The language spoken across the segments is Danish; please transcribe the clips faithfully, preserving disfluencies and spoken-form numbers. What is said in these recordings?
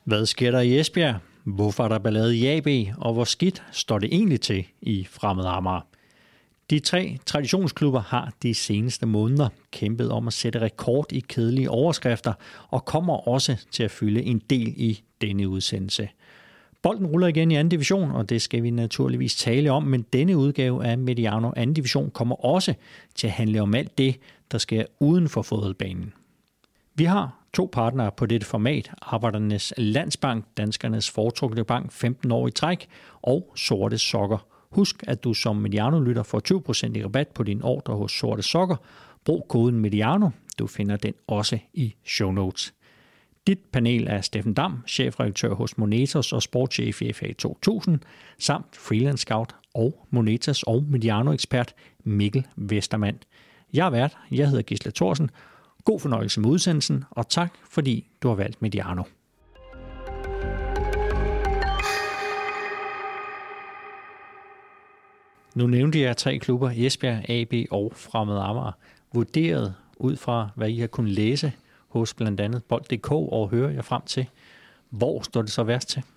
Hvad sker der i Esbjerg? Hvorfor er der ballade i A B? Og hvor skidt står det egentlig til i Fremad Amager? De tre traditionsklubber har de seneste måneder kæmpet om at sætte rekord i kedelige overskrifter og kommer også til at fylde en del i denne udsendelse. Bolden ruller igen i anden division, og det skal vi naturligvis tale om, men denne udgave af Mediano anden division kommer også til at handle om alt det, der sker uden for fodboldbanen. Vi har to partnere på dette format, Arbejdernes Landsbank, danskernes foretrukne bank femten år i træk, og Sorte Sokker. Husk, at du som Mediano-lytter får tyve procent i rabat på din ordre hos Sorte Sokker. Brug koden Mediano. Du finder den også i show notes. Dit panel er Steffen Dam, chefredaktør hos Monetas og sportschef i F A to tusind, samt freelance scout og Monetas og Mediano-ekspert Mikkel Vestermand. Jeg er vært, jeg hedder Gisle Thorsen. God fornøjelse med udsendelsen, og tak fordi du har valgt Mediano. Nu nævnte jeg tre klubber, Esbjerg, A B og Fremad Amager, vurderet ud fra, hvad I har kunnet læse hos blandt andet Bold punktum d k og høre jer frem til. Hvor står det så værst til?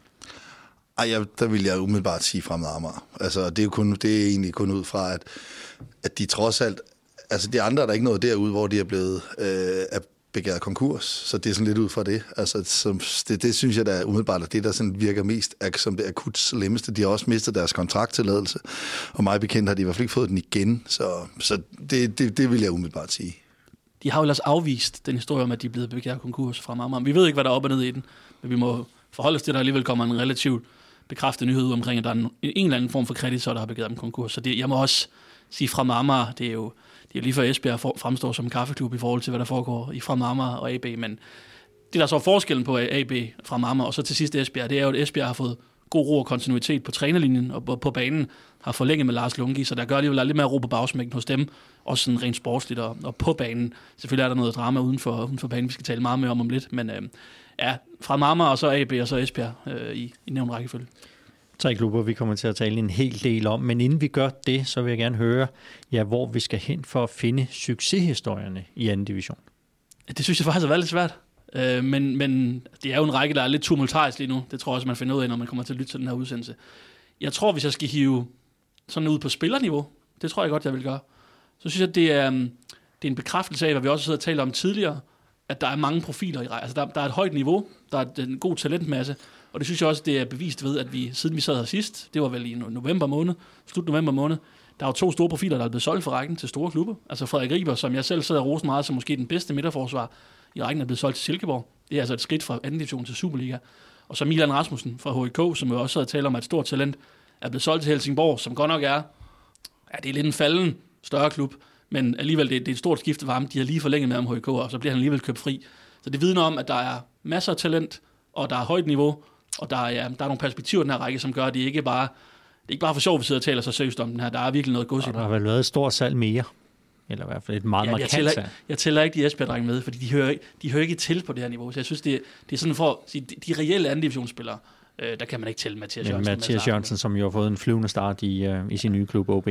Ej, jeg, der vil jeg umiddelbart sige Fremad Amager. Altså, det er jo kun, det er egentlig kun ud fra, at, at de trods alt, altså de andre er der ikke noget derude, hvor de er blevet øh, er begæret konkurs, så det er sådan lidt ud fra det. Altså, som, det, det synes jeg, der er umiddelbart, at det, der sådan virker mest som det akut slemmeste. De har også mistet deres kontrakttilladelse, og mig bekendt har de i hvert fald ikke fået den igen, så, så det, det, det vil jeg umiddelbart sige. De har jo ellers afvist den historie om, at de er blevet begæret konkurs fra Amager. Vi ved ikke, hvad der er op og ned i den, men vi må forholde os til, at der alligevel kommer en relativt bekræftet nyhed ud omkring, at der er en, en eller anden form for kreditor, der har begæret dem konkurs. Så det, jeg må også sige fra Amager, det er jo det er lige for Esbjerg fremstår som en kaffeklub i forhold til, hvad der foregår i Fremad Amager og A B, men det der så er forskellen på A B fra Amager og så til sidst Esbjerg, det er jo, at Esbjerg har fået god ro og kontinuitet på trænerlinjen og på banen, har forlænget med Lars Lungi, så der gør alligevel lidt mere ro på bagsmækken hos dem, også sådan rent sportsligt og, og på banen. Selvfølgelig er der noget drama uden for, uden for banen, vi skal tale meget mere om om lidt, men øh, ja, fra Amager og så A B og så Esbjerg øh, i, i nævnt rækkefølge. Tre klubber, vi kommer til at tale en hel del om, men inden vi gør det, så vil jeg gerne høre, ja, hvor vi skal hen for at finde succeshistorierne i anden division. Det synes jeg faktisk har været lidt svært, øh, men, men det er jo en række, der er lidt tumultarisk lige nu. Det tror jeg også, man finder ud af, når man kommer til at lytte til den her udsendelse. Jeg tror, hvis jeg skal hive sådan ud på spillerniveau, det tror jeg godt, jeg vil gøre, så synes jeg, det er, det er en bekræftelse af, hvad vi også sidder og taler om tidligere, at der er mange profiler i rækken. Altså, der, der er et højt niveau, der er en god talentmasse, og det synes jeg også, det er bevist ved, at vi, siden vi sad her sidst, det var vel i november måned, slut november måned, der er jo to store profiler, der er blevet solgt for rækken til store klubber. Altså Frederik Riber, som jeg selv sidder og roser meget, som måske den bedste midterforsvar i rækken, er blevet solgt til Silkeborg. Det er altså et skridt fra anden division til Superliga. Og så Milan Rasmussen fra H I K, som jo også sidder og taler om, at et stort talent er blevet solgt til Helsingborg, som godt nok er, ja, det er lidt en falden større klub, men alligevel det er, det er et stort skifte for ham. De har lige forlænget med ham H I K, og så bliver han alligevel købt fri. Så det vidner om, at der er masser af talent, og der er højt niveau, og der er, ja, der er nogle perspektiver i den her række, som gør, at det ikke bare, det er ikke bare for sjov, at vi sidder og taler så seriøst om den her. Der er virkelig noget gods i den. Der har vel været et stort salg mere, eller i hvert fald et meget ja, markant salg. salg. Jeg tæller ikke de Esbjerg-drenge med, fordi de hører, de hører ikke til på det her niveau. Så jeg synes, det, det er sådan for at sige, de reelle anden divisionsspillere, øh, der kan man ikke tælle Mathias Men Jørgensen. Mathias Jørgensen, som jo har fået en flyvende start i, øh, i sin nye klub O B.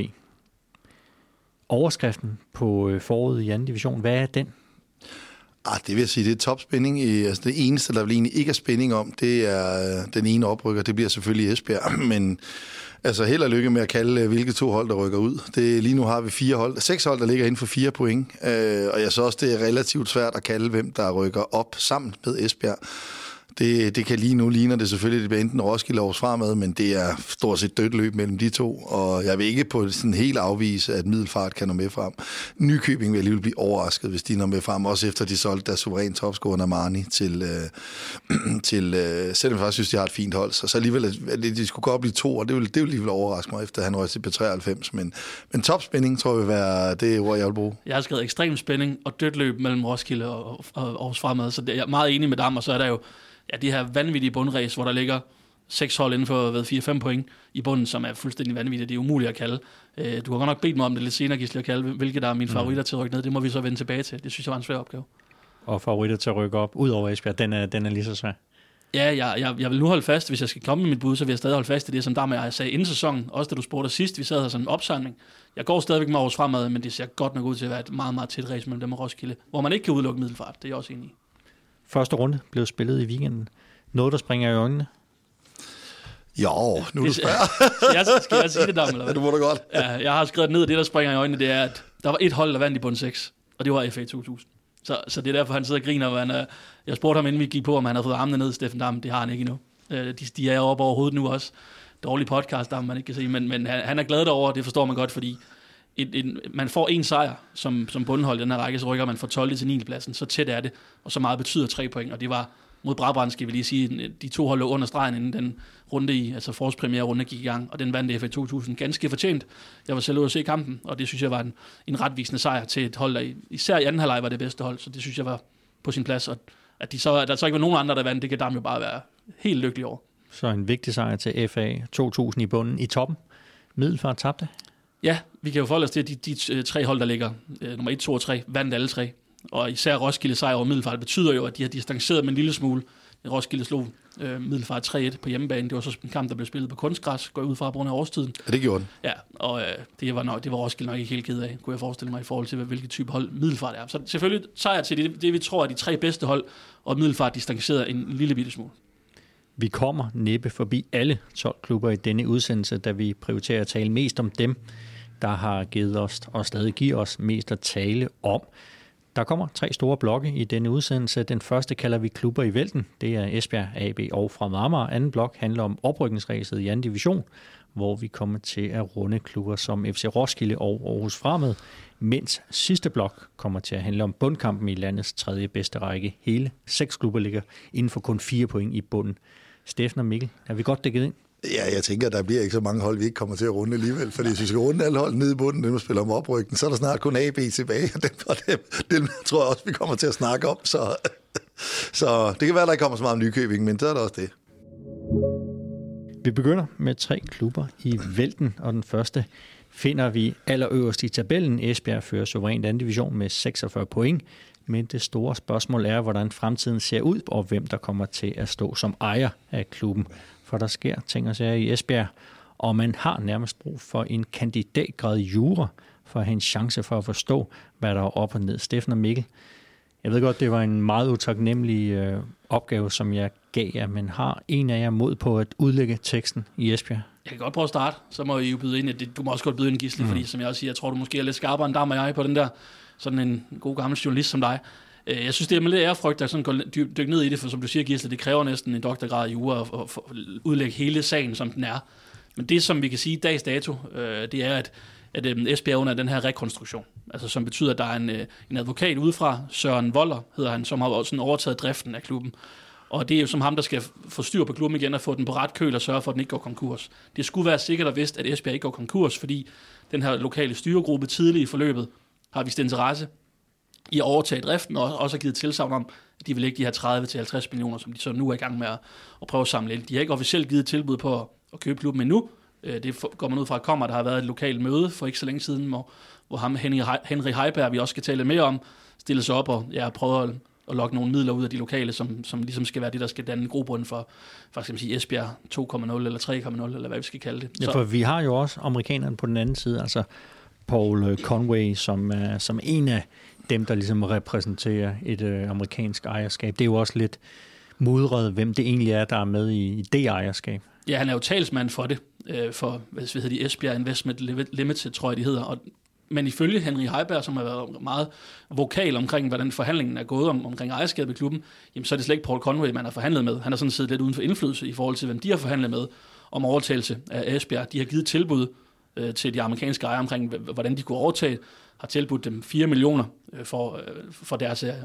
Overskriften på øh, foråret i anden division, hvad er den? Ah, det vil jeg sige, det er topspænding. Altså, det eneste, der vel egentlig ikke er spænding om, det er den ene oprykker. Det bliver selvfølgelig Esbjerg, men altså held og lykke med at kalde, hvilke to hold, der rykker ud. Det, lige nu har vi fire hold, seks hold, der ligger inden for fire point, øh, og jeg synes også, det er relativt svært at kalde, hvem der rykker op sammen med Esbjerg. Det, det kan lige nu ligne det selvfølgelig, det bliver enten Roskilde og Fremad, men det er stort set dødt løb mellem de to, og jeg vil ikke på sådan helt afvise, at Middelfart kan nå med frem. Nykøbing vil alligevel blive overrasket, hvis de når med frem, også efter de solgte deres suveræn topscorer Namani til, øh, til øh, selvom jeg faktisk synes, de har et fint hold, så, så alligevel, at de skulle gå op i to, og det vil, det vil alligevel overraske mig, efter han røg til P treoghalvfems, men, men topspænding tror jeg vil være det ord, jeg vil bruge. Jeg har skrevet ekstrem spænding og dødt løb mellem Roskilde og, og, og Aarhus Fremad, så det, jeg er meget enig med dem, og så er der jo ja, de her vanvittige bundræs, hvor der ligger seks hold inden for fire fem point i bunden, som er fuldstændig vanvittigt. Det er umuligt at kalde. Du har godt nok bedt mig om det lidt senere, Gisle, at kalde, hvilke der er mine favoritter til at rykke ned. Det må vi så vende tilbage til. Det synes jeg var en svær opgave. Og favoritter til at rykke op, ud over Esbjerg, den er, den er lige så svær. Ja, jeg, jeg, jeg vil nu holde fast. Hvis jeg skal komme med mit bud, så vil jeg stadig holde fast i det, som der med jeg sagde inden sæsonen. Også da du spurgte sidst, vi sad her sådan en opsamling. Jeg går stadigvæk med Aarhus Fremad, men det ser godt nok ud til at være et meget, meget tæt race mellem dem og Roskilde, hvor man ikke kan udelukke Middelfart. Det er jeg også enig i. Første runde blev spillet i weekenden. Noget, der springer i øjnene? Jo, nu er du spørger. Skal jeg, skal jeg sige det, Dam, eller hvad? Ja, du må da godt. Ja, jeg har skrevet ned, at det, der springer i øjnene, det er, at der var et hold, der vandt i bund seks, og det var F A to tusind. Så, så det er derfor, han sidder og griner. Og han, uh, jeg spurgte ham, inden vi gik på, om han havde fået armene ned, Steffen Dam. Det har han ikke endnu. Uh, de, de er oppe over hovedet nu også. Dårlig podcast, Dam, man ikke kan se. Men, men han, han er glad derover, det forstår man godt, fordi et, et, man får en sejr som, som bundhold i den her række, så rykker man fra tolvte til niende pladsen. Så tæt er det, og så meget betyder tre point. Og det var mod Brabrand, skal vi lige sige, de to hold lå under stregen, inden den runde i, altså forårspremiere runde gik i gang, og den vandt F A to tusind ganske fortjent. Jeg var selv ude at se kampen, og det synes jeg var en, en retvisende sejr til et hold, der især i anden halvleg var det bedste hold, så det synes jeg var på sin plads, og at de så, at der så ikke var nogen andre, der vandt, det kan Dam jo bare være helt lykkelig over. Så en vigtig sejr til F A to tusind i bunden i toppen. Middelfart tabte. Ja, vi kan jo forholde os til, at de, de tre hold, der ligger, øh, nummer et, to og tre, vandt alle tre. Og især Roskilde sejr over Middelfart betyder jo, at de har distanceret med en lille smule. Roskilde slog øh, Middelfart tre et på hjemmebane. Det var så en kamp, der blev spillet på kunstgræs, går ud fra på grund af årstiden. Ja, det gjorde den. Ja, og øh, det, var nok, det var Roskilde nok ikke helt ked af, kunne jeg forestille mig, i forhold til, hvilket type hold Middelfart er. Så selvfølgelig sejr til det, det, vi tror er de tre bedste hold, og Middelfart distanceret en lille bitte smule. Vi kommer næppe forbi alle tolv klubber i denne udsendelse, da vi prioriterer at tale mest om dem, der har givet os og stadig giver os mest at tale om. Der kommer tre store blokke i denne udsendelse. Den første kalder vi klubber i vælten. Det er Esbjerg, A B og Fremad Amager. Anden blok handler om oprykningsræset i anden division, hvor vi kommer til at runde klubber som F C Roskilde og Aarhus Fremad. Mens sidste blok kommer til at handle om bundkampen i landets tredje bedste række. Hele seks klubber ligger inden for kun fire point i bunden. Steffen og Mikkel, er vi godt dækket ind? Ja, jeg tænker, at der bliver ikke så mange hold, vi ikke kommer til at runde alligevel. Fordi hvis vi skal runde alle hold nede i bunden, dem spiller om oprykning, så er der snart kun A B tilbage. Og dem, og dem, dem tror jeg også, vi kommer til at snakke om. Så, så det kan være, at der ikke kommer så meget om Nykøbing, men så er der også det. Vi begynder med tre klubber i vælten, og den første finder vi allerøverst i tabellen. Esbjerg fører suverænt anden division med seksogfyrre point. Men det store spørgsmål er, hvordan fremtiden ser ud, og hvem der kommer til at stå som ejer af klubben. For der sker ting og sager i Esbjerg, og man har nærmest brug for en kandidatgrad i jura, for at have en chance for at forstå, hvad der er op og ned. Steffen og Mikkel, jeg ved godt, det var en meget utaknemmelig øh, opgave, som jeg gav jer, men har en af jer mod på at udlægge teksten i Esbjerg? Jeg kan godt prøve at starte, så må I jo byde ind. Du må også godt byde ind, Gisle, mm. fordi som jeg også siger, jeg tror, du måske er lidt skarpere end Dam og jeg på den der, sådan en god gammel journalist som dig. Jeg synes, det er med lidt ærefrygt, at sådan går dykke ned i det, for som du siger, Gisle, det kræver næsten en doktorgrad i jura at, at udlægge hele sagen, som den er. Men det, som vi kan sige dags dato, det er, at, at Esbjerg under den her rekonstruktion, altså som betyder, at der er en, en advokat udefra, Søren Voller hedder han, som har sådan overtaget driften af klubben. Og det er jo som ham, der skal få styr på klubben igen og få den på ret køl og sørge for, at den ikke går konkurs. Det skulle være sikkert og vist, at Esbjerg ikke går konkurs, fordi den her lokale styregruppe tidligt i forløbet har vist interesse i at overtage driften, og også har givet tilsagn om, at de vil lægge de her tredive til halvtreds millioner, som de så nu er i gang med at, at prøve at samle ind. De har ikke officielt givet tilbud på at, at købe klubben endnu. Det går man ud fra at kommer. Der har været et lokalt møde for ikke så længe siden, hvor, hvor ham Henry, Henry Heiberg, vi også skal tale mere om, stiller sig op og ja, prøver at, at lokke nogle midler ud af de lokale, som, som ligesom skal være det, der skal danne en grobund for, for eksempel sige Esbjerg to komma nul eller tre komma nul, eller hvad vi skal kalde det. Ja, for vi har jo også amerikanerne på den anden side, altså Paul Conway, som er som en af dem, der ligesom repræsenterer et øh, amerikansk ejerskab. Det er jo også lidt mudret, hvem det egentlig er, der er med i, i det ejerskab. Ja, han er jo talsmand for det, øh, for hvad hedder de, Esbjerg Investment Limited, tror jeg, de hedder. Og, men ifølge Henry Heiberg, som har været meget vokal omkring, hvordan forhandlingen er gået om, omkring ejerskabet i klubben, jamen, så er det slet ikke Paul Conway, man har forhandlet med. Han har sådan siddet lidt uden for indflydelse i forhold til, hvem de har forhandlet med om overtagelse af Esbjerg. De har givet tilbud øh, til de amerikanske ejere omkring, hvordan de kunne overtage, har tilbudt dem fire millioner for, for deres øh,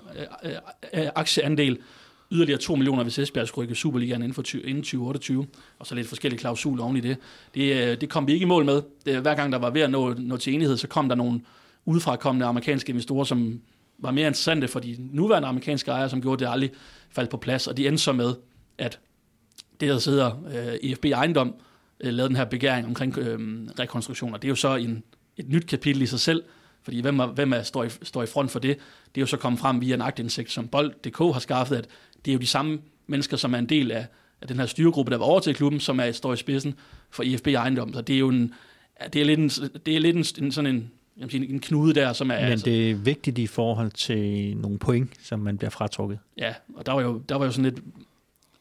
øh, aktieandel, yderligere to millioner, hvis Esbjerg skulle rykke Superligaen inden for tyve, inden tyve otteogtyve, og så lidt forskellige klausuler oven i det. Det, det kom vi ikke i mål med. Det, hver gang der var ved at nå, nå til enighed, så kom der nogle udefrakommende amerikanske investorer, som var mere interessante for de nuværende amerikanske ejere, som gjorde det aldrig faldt på plads, og de endte så med, at det, der hedder øh, E F B Ejendom, øh, lavede den her begæring omkring øh, rekonstruktioner. Det er jo så en, et nyt kapitel i sig selv, fordi hvem, er, hvem er, står, i, står i front for det? Det er jo så kommet frem via en aktindsigt, som Bold punktum d k har skaffet, at det er jo de samme mennesker, som er en del af, af den her styregruppe, der var over til klubben, som er, står i spidsen for E F B Ejendom. Så det er jo en, det er lidt, en, det er lidt en, en, sådan en, jeg sige, en knude der, som er... Men altså, det er vigtigt i forhold til nogle point, som man bliver fratrukket. Ja, og der var jo, der var jo sådan lidt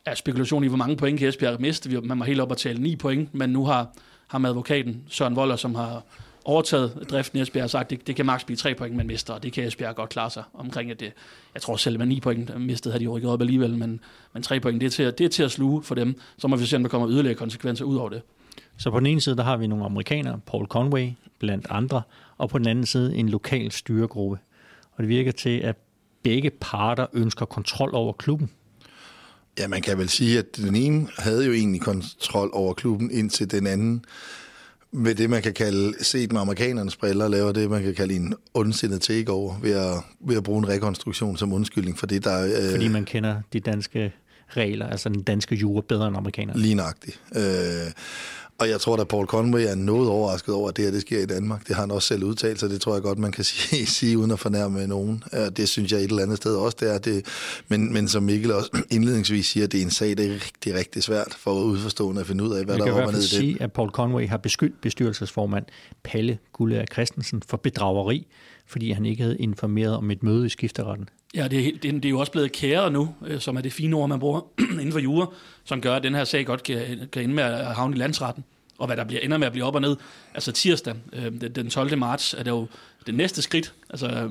er spekulation i, hvor mange point kan Esbjerg miste. Man var helt op at tale ni point, men nu har, har med advokaten Søren Voller, som har overtaget driften i Esbjerg, og sagt, at det, det kan maks blive tre point, man mister, og det kan Esbjerg godt klare sig omkring. At det, jeg tror selv, at man ni point mistede, havde de rykket op alligevel, men, men tre point, det er, til, det er til at sluge for dem. Så må vi se, om der kommer yderligere konsekvenser ud over det. Så på den ene side, der har vi nogle amerikanere, Paul Conway blandt andre, og på den anden side en lokal styregruppe. Og det virker til, at begge parter ønsker kontrol over klubben. Ja, man kan vel sige, at den ene havde jo egentlig kontrol over klubben, indtil den anden med det, man kan kalde, set med amerikanernes briller, laver det, man kan kalde en ondsindet takeover ved at, ved at bruge en rekonstruktion som undskyldning for det, der... Øh, Fordi man kender de danske regler, altså den danske jura, bedre end amerikanerne. Lige nøjagtigt. Øh, og jeg tror, at Paul Conway er noget overrasket over, at det her det sker i Danmark. Det har han også selv udtalt, så det tror jeg godt, man kan sige, sige uden at fornærme nogen. Det synes jeg et eller andet sted også, det er det. Men, men som Mikkel også indledningsvis siger, det er en sag, det er rigtig, rigtig svært for udforstående at finde ud af, hvad vi der er op og ned i det. Vi kan i hvert fald sige, at Paul Conway har beskyldt bestyrelsesformand Palle Guldager Christensen for bedrageri, fordi han ikke havde informeret om et møde i skifteretten. Ja, det er, det er jo også blevet kæret nu, som er det fine ord, man bruger inden for jura, som gør, at den her sag godt kan, kan ende med at havne i landsretten, og hvad der bliver, ender med at blive op og ned. Altså tirsdag, den tolvte marts, er det jo det næste skridt, altså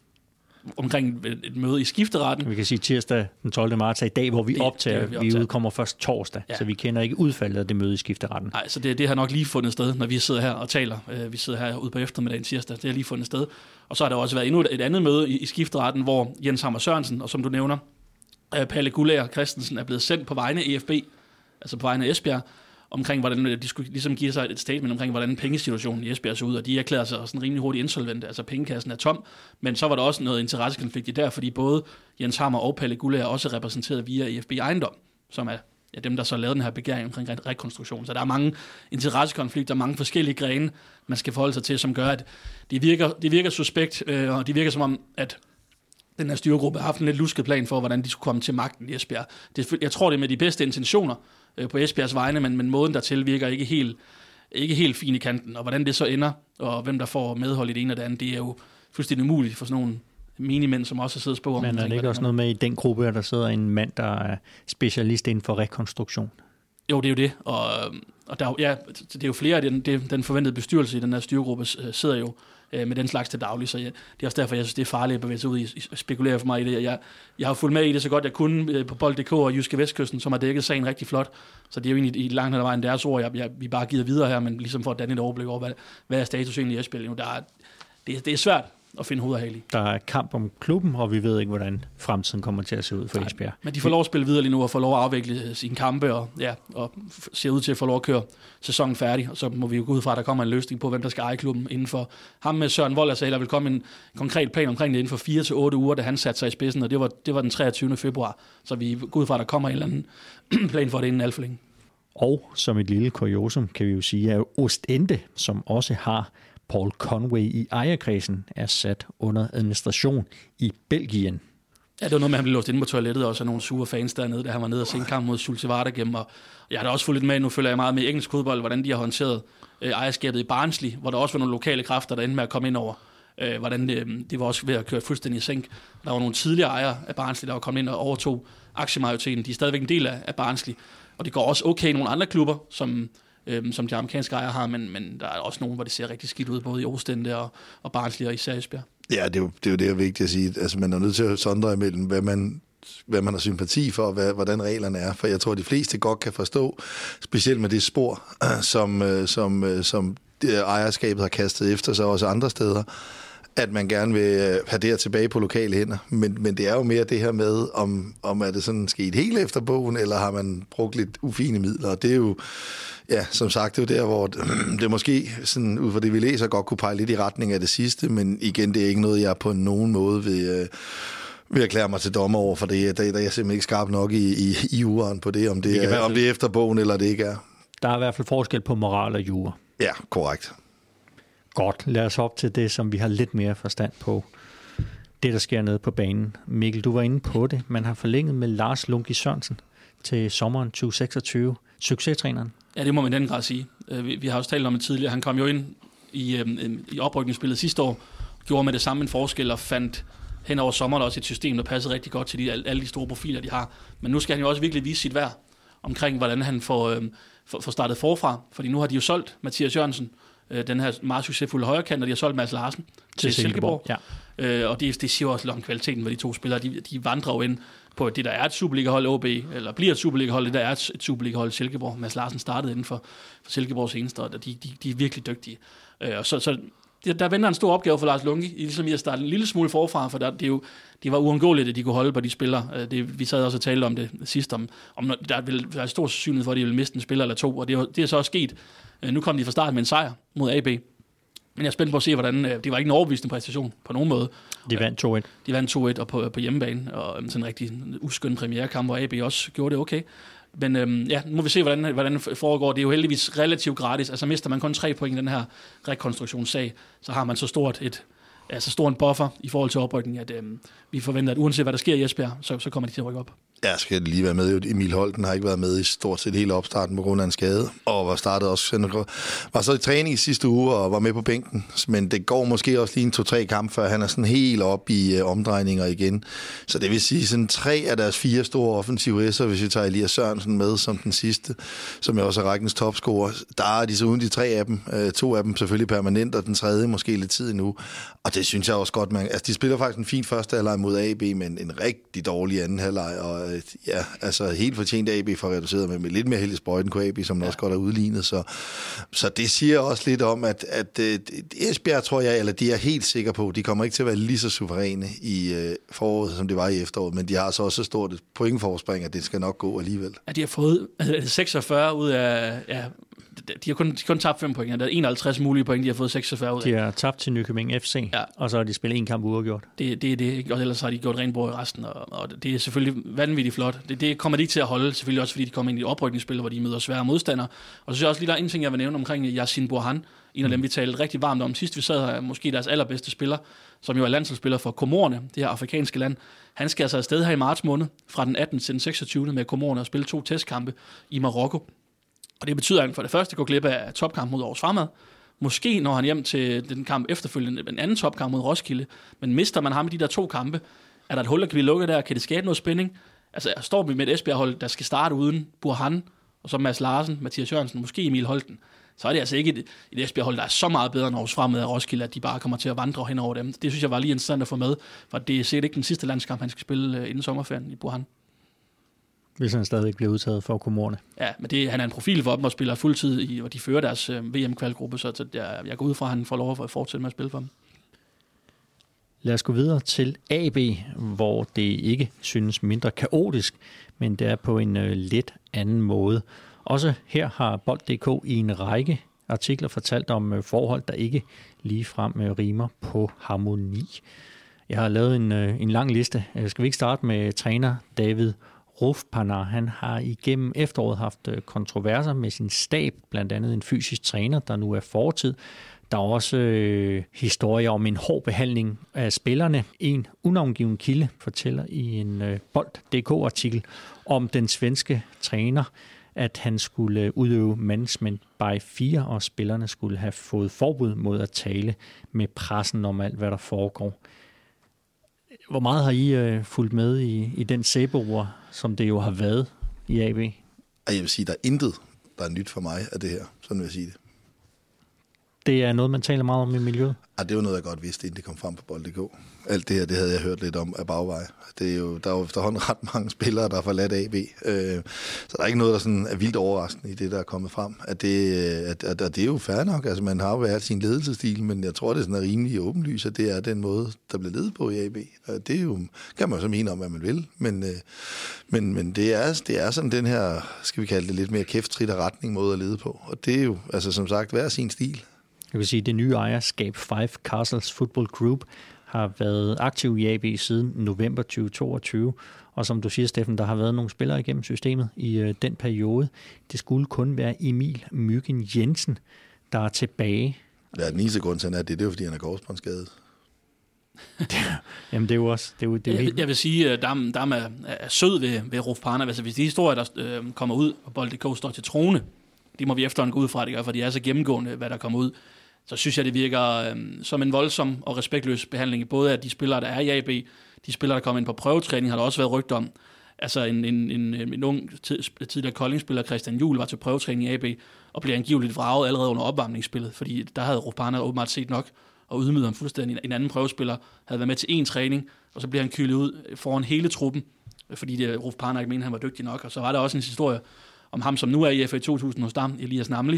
omkring et møde i skifteretten. Vi kan sige tirsdag den tolvte marts er i dag, hvor vi optager. Det, vi, optager. Vi udkommer først torsdag, ja. Så vi kender ikke udfaldet af det møde i skifteretten. Nej, så det, det har nok lige fundet sted, når vi sidder her og taler. Vi sidder her ude på eftermiddagen tirsdag, det har lige fundet sted. Og så har der også været endnu et andet møde i, i skifteretten, hvor Jens Hammer Sørensen, og som du nævner, Palle Guldager Christensen er blevet sendt på vegne af E F B, altså på vegne af Esbjerg, omkring hvordan de skulle ligesom give sig et statement omkring, hvordan pengesituationen i Esbjerg så ud, og de erklærede sig sådan rimelig hurtigt insolvente, altså pengekassen er tom, men så var der også noget interessekonflikt i der, fordi både Jens Hammer og Palle Guldager er også repræsenteret via E F B Ejendom, som er ja, dem, der så lavede den her begæring omkring re- rekonstruktion. Så der er mange interessekonflikter, mange forskellige grene, man skal forholde sig til, som gør, at det virker, det virker suspekt, øh, og det virker som om, at den her styregruppe har haft en lidt lusket plan for, hvordan de skulle komme til magten i Esbjerg. Det, jeg tror, det er med de bedste intentioner øh, på Esbjergs vegne, men, men måden dertil virker ikke helt, ikke helt fin i kanten. Og hvordan det så ender, og hvem der får medhold i det ene og det andet, det er jo fuldstændig umuligt for sådan nogle minimænd, som også har siddet og spået om. Men er det ikke også noget med i den gruppe, at der sidder en mand, der er specialist inden for rekonstruktion? Jo, det er jo det. Og, og der, ja, det er jo flere af den, den forventede bestyrelse i den her styregruppe sidder jo øh, med den slags til daglig, så ja, det er også derfor, jeg synes, det er farligt at bevæge sig ud i at spekulere for mig i det. Jeg, jeg har fulgt med i det så godt jeg kunne øh, på Bold punktum d k og Jyske Vestkysten, som har dækket sagen rigtig flot, så det er jo egentlig i langt hen ad vejen deres ord, jeg, jeg, vi bare giver videre her, men ligesom for at danne et overblik over, hvad, hvad er status egentlig i Esbjerg nu. Der er, det, det er svært at finde hoved og hale i. Der er kamp om klubben, og vi ved ikke, hvordan fremtiden kommer til at se ud for Nej, Esbjerg. Men de får lov at spille videre lige nu, og får lov at afvikle sine kampe, og, ja, og ser ud til at få lov at køre sæsonen færdig, og så må vi jo gå ud fra, at der kommer en løsning på, hvem der skal eje klubben inden for. Ham med Søren Vold, altså, der vil komme en konkret plan omkring det inden for fire til otte uger, da han satte sig i spidsen, og det var, det var den treogtyvende februar, så vi går ud fra, at der kommer en eller anden plan for det inden alt for længe. Og som et lille kuriosum kan vi jo sige, at Ostende, som også har Paul Conway i ejerkredsen, er sat under administration i Belgien. Ja, det var noget med, at han blev låst inde på toilettet, og så nogle sure fans dernede, da han var nede og se en kamp mod Zulte Waregem. Og jeg har da også fulgt lidt med, nu følger jeg meget med i engelsk fodbold, hvordan de har håndteret øh, ejerskabet i Barnsley, hvor der også var nogle lokale kræfter, der endte med at komme ind over. Øh, hvordan det, det var også ved at køre fuldstændig i sænk. Der var nogle tidligere ejere af Barnsley, der var kommet ind og overtog aktiemajoriteten. De er stadigvæk en del af, af Barnsley. Og det går også okay i nogle andre klubber, som... Øhm, som de amerikanske ejere har, men, men der er også nogen, hvor det ser rigtig skidt ud, både i Ostende og, og Barnsley og især Esbjerg. Ja, det er jo det, er jo det er vigtigt at sige. Altså, man er nødt til at sondre imellem, hvad man, hvad man har sympati for, og hvad, hvordan reglerne er. For jeg tror, at de fleste godt kan forstå, specielt med det spor, som, som, som ejerskabet har kastet efter sig også andre steder, at man gerne vil have det her tilbage på lokale hænder. Men, men det er jo mere det her med, om, om er det sådan sket helt efter bogen, eller har man brugt lidt ufine midler. Og det er jo, ja, som sagt, det er jo der, hvor det, det måske, sådan, ud fra det vi læser, godt kunne pege lidt i retning af det sidste, men igen, det er ikke noget, jeg på nogen måde vil, vil erklære mig til dommer over, for det, der, der er jeg simpelthen ikke skarp nok i, i, i uren på det, om det, er, om det er efter bogen, eller det ikke er. Der er i hvert fald forskel på moral og jura. Ja, korrekt. Godt, lad os op til det, som vi har lidt mere forstand på. Det, der sker nede på banen. Mikkel, du var inde på det. Man har forlænget med Lars Lunke Sørensen til sommeren tyve seksogtyve. Succestræneren. Ja, det må man i den grad sige. Vi, vi har også talt om det tidligere. Han kom jo ind i, i oprykningsspillet sidste år, gjorde med det samme en forskel og fandt hen over sommeren også et system, der passer rigtig godt til de, alle de store profiler, de har. Men nu skal han jo også virkelig vise sit værd omkring, hvordan han får, øh, får, får startet forfra. Fordi nu har de jo solgt Mathias Jørgensen, øh, den her meget succesfulde højrekant, og de har solgt Mads Larsen til, til Silkeborg. Ja. Øh, og det, det siger også lidt om kvaliteten med de to spillere. De, de vandrer jo ind på det, der er et Superliga-hold O B, eller bliver et Superliga-hold, det der er et, et Superliga-hold Silkeborg. Mads Larsen startede inden for, for Silkeborgs seneste, og de, de, de er virkelig dygtige. Øh, og så, så der venter en stor opgave for Lars Lunke, ligesom i at starte en lille smule forfra, for der, det, er jo, det var uundgåeligt, at de kunne holde på de spillere. Det, vi sad også og talte om det sidst, om, om der vil være stor sandsynlighed for, at de vil miste en spiller eller to, og det, det er så også sket. Nu kom de fra start med en sejr mod A B, men jeg er spændt på at se, hvordan det var ikke en overbevisende præstation på nogen måde. De vandt to et. De vandt to et og på, på hjemmebane, og sådan en rigtig uskøn premierekamp, hvor A B også gjorde det okay. Men øhm, ja, nu må vi se, hvordan, hvordan det foregår. Det er jo heldigvis relativt gratis. Altså mister man kun tre point i den her rekonstruktionssag, så har man så stort et, altså stor en buffer i forhold til oprykning, at øhm, vi forventer, at uanset hvad der sker i Esbjerg, så, så kommer de til at rykke op. Ja, skal lige være med. Emil Holten har ikke været med i stort set hele opstarten på grund af en skade, og var startet også, var så i træning i sidste uge og var med på bænken, men det går måske også lige en to-tre kamp, før han er sådan helt op i øh, omdrejninger igen. Så det vil sige, sådan tre af deres fire store offensive S'er, hvis vi tager Elias Sørensen med som den sidste, som jo også er rækkens topscorer, der er de så uden de tre af dem, øh, to af dem selvfølgelig permanent, og den tredje måske lidt tid endnu. Og det synes jeg også godt, man, altså de spiller faktisk en fin første halvleg mod A B, men en rigtig dårlig anden halvleg, og ja, altså helt fortjent A B for reduceret med, med lidt mere held i sprøjten kunne A B, som ja. også godt er udlignet. Så, så det siger også lidt om, at, at, at Esbjerg, tror jeg, eller de er helt sikre på, de kommer ikke til at være lige så suveræne i øh, foråret, som det var i efteråret, men de har så også så stort et pointforspring, at det skal nok gå alligevel. Ja, de har fået altså, seksogfyrre ud af... Ja, de har kun, de har kun tabt fem point. Der er enoghalvtreds mulige point, de har fået seksogfyrre ud af. De har tabt til Nykøbing F C, ja. Og så har de spillet en kamp uafgjort. Det, det er det, og ellers har de gjort renbord i resten, og, og det er selvfølgelig vanvittigt flot. Det, det kommer de ikke til at holde, selvfølgelig også fordi de kommer ind i et oprykningsspil, hvor de møder svære modstandere. Og så synes jeg også lige, der er en ting, jeg vil nævne omkring Yasin Burhan, en af dem, vi talte rigtig varmt om sidst. Vi sad her, måske deres allerbedste spiller, som jo er landsholdsspiller for Komorerne, det her afrikanske land. Han skal altså afsted her i marts måned, fra den attende til den seksogtyvende med Komorerne og spille to testkampe i Marokko. Og det betyder, at han for det første går glip af topkamp mod Aarhus Fremad. Måske når han hjem til den kamp efterfølgende, en anden topkamp mod Roskilde. Men mister man ham i de der to kampe, er der et hul, der kan blive lukket der? Kan det skabe noget spænding? Altså, står vi med et Esbjerg-hold, der skal starte uden Burhan, og så Mads Larsen, Mathias Jørgensen, måske Emil Holten, så er det altså ikke et, et Esbjerg-hold, der er så meget bedre end Aarhus Fremad og Roskilde, at de bare kommer til at vandre hen over dem. Det synes jeg var lige interessant at få med, for det er sikkert ikke den sidste landskamp, han skal spille inden sommerferien i Burhan. Hvis han stadig bliver udtaget for Komorerne. Ja, men det, han er en profil for dem og spiller fuldtid i, og de fører deres øh, V M-kvalgruppe, så, så jeg, jeg går ud fra, at han får lov at fortsætte med at spille for dem. Lad os gå videre til A B, hvor det ikke synes mindre kaotisk, men det er på en øh, lidt anden måde. Også her har Bold punktum d k i en række artikler fortalt om øh, forhold, der ikke ligefrem øh, rimer på harmoni. Jeg har lavet en, øh, en lang liste. Skal vi ikke starte med træner David Rufpanar? Han har igennem efteråret haft kontroverser med sin stab, blandt andet en fysisk træner, der nu er fortid. Der er også øh, historier om en hård behandling af spillerne. En unavngiven kilde fortæller i en øh, Bold punktum d k-artikel om den svenske træner, at han skulle udøve management by fire, og spillerne skulle have fået forbud mod at tale med pressen om alt, hvad der foregår. Hvor meget har I øh, fulgt med i, i den sæbeord, som det jo har været i A B? Jeg vil sige, der er intet, der er nyt for mig af det her. Sådan vil jeg sige det. Det er noget, man taler meget om i miljøet? Ja, det var noget, jeg godt vidste, inden det kom frem på Bold punktum d k. Alt det her, det havde jeg hørt lidt om af bagvej. Det er jo, der er jo efterhånden ret mange spillere, der har forladt A B. Øh, så der er ikke noget, der sådan er vildt overraskende i det, der er kommet frem. At det, at, at, at det er jo fair nok. Altså, man har jo været sin ledelsesstil, men jeg tror, det er sådan rimelig åbenlyst, at det er den måde, der bliver ledet på i A B. Og det er jo, kan man jo så mene om, hvad man vil. Men, øh, men, men det, er, det er sådan den her, skal vi kalde det, lidt mere kæftrit og retning måde at lede på. Og det er jo, altså som sagt, hver sin stil. Jeg vil sige, at det nye ejerskab Five Castles Football Group har været aktiv i A B siden november tyve toogtyve. Og som du siger, Steffen, der har været nogle spillere igennem systemet i øh, den periode. Det skulle kun være Emil Myggen Jensen, der er tilbage. Ja, den eneste grund til, at det, det er jo, fordi han er korsbåndsskadet. Jamen, det er jo også... Det er jo, det er jo jeg, helt... jeg vil sige, at Dam, Dam er, er sød ved, ved Rufpanar. Altså, hvis de historier, der øh, kommer ud, og Bold punktum d k står til trone, det må vi efterhånden gå ud fra, det gør, for de er så gennemgående, hvad der kommer ud. så synes jeg, det virker øh, som en voldsom og respektløs behandling, både af de spillere, der er i A B, de spillere, der kommer ind på prøvetræning, har der også været rygter om. Altså en, en, en, en ung tidligere Kolding-spiller, Christian Juhl, var til prøvetræning i A B, og blev angiveligt vraget allerede under opvarmningsspillet, fordi der havde Rufpana åbenbart set nok, og ydmyget ham fuldstændig. En anden prøvespiller havde været med til én træning, og så blev han kylet ud foran hele truppen, fordi det, Rufpana ikke mente, han var dygtig nok. Og så var der også en historie om ham, som nu er i F A to tusind hos Dam, Elias Namli,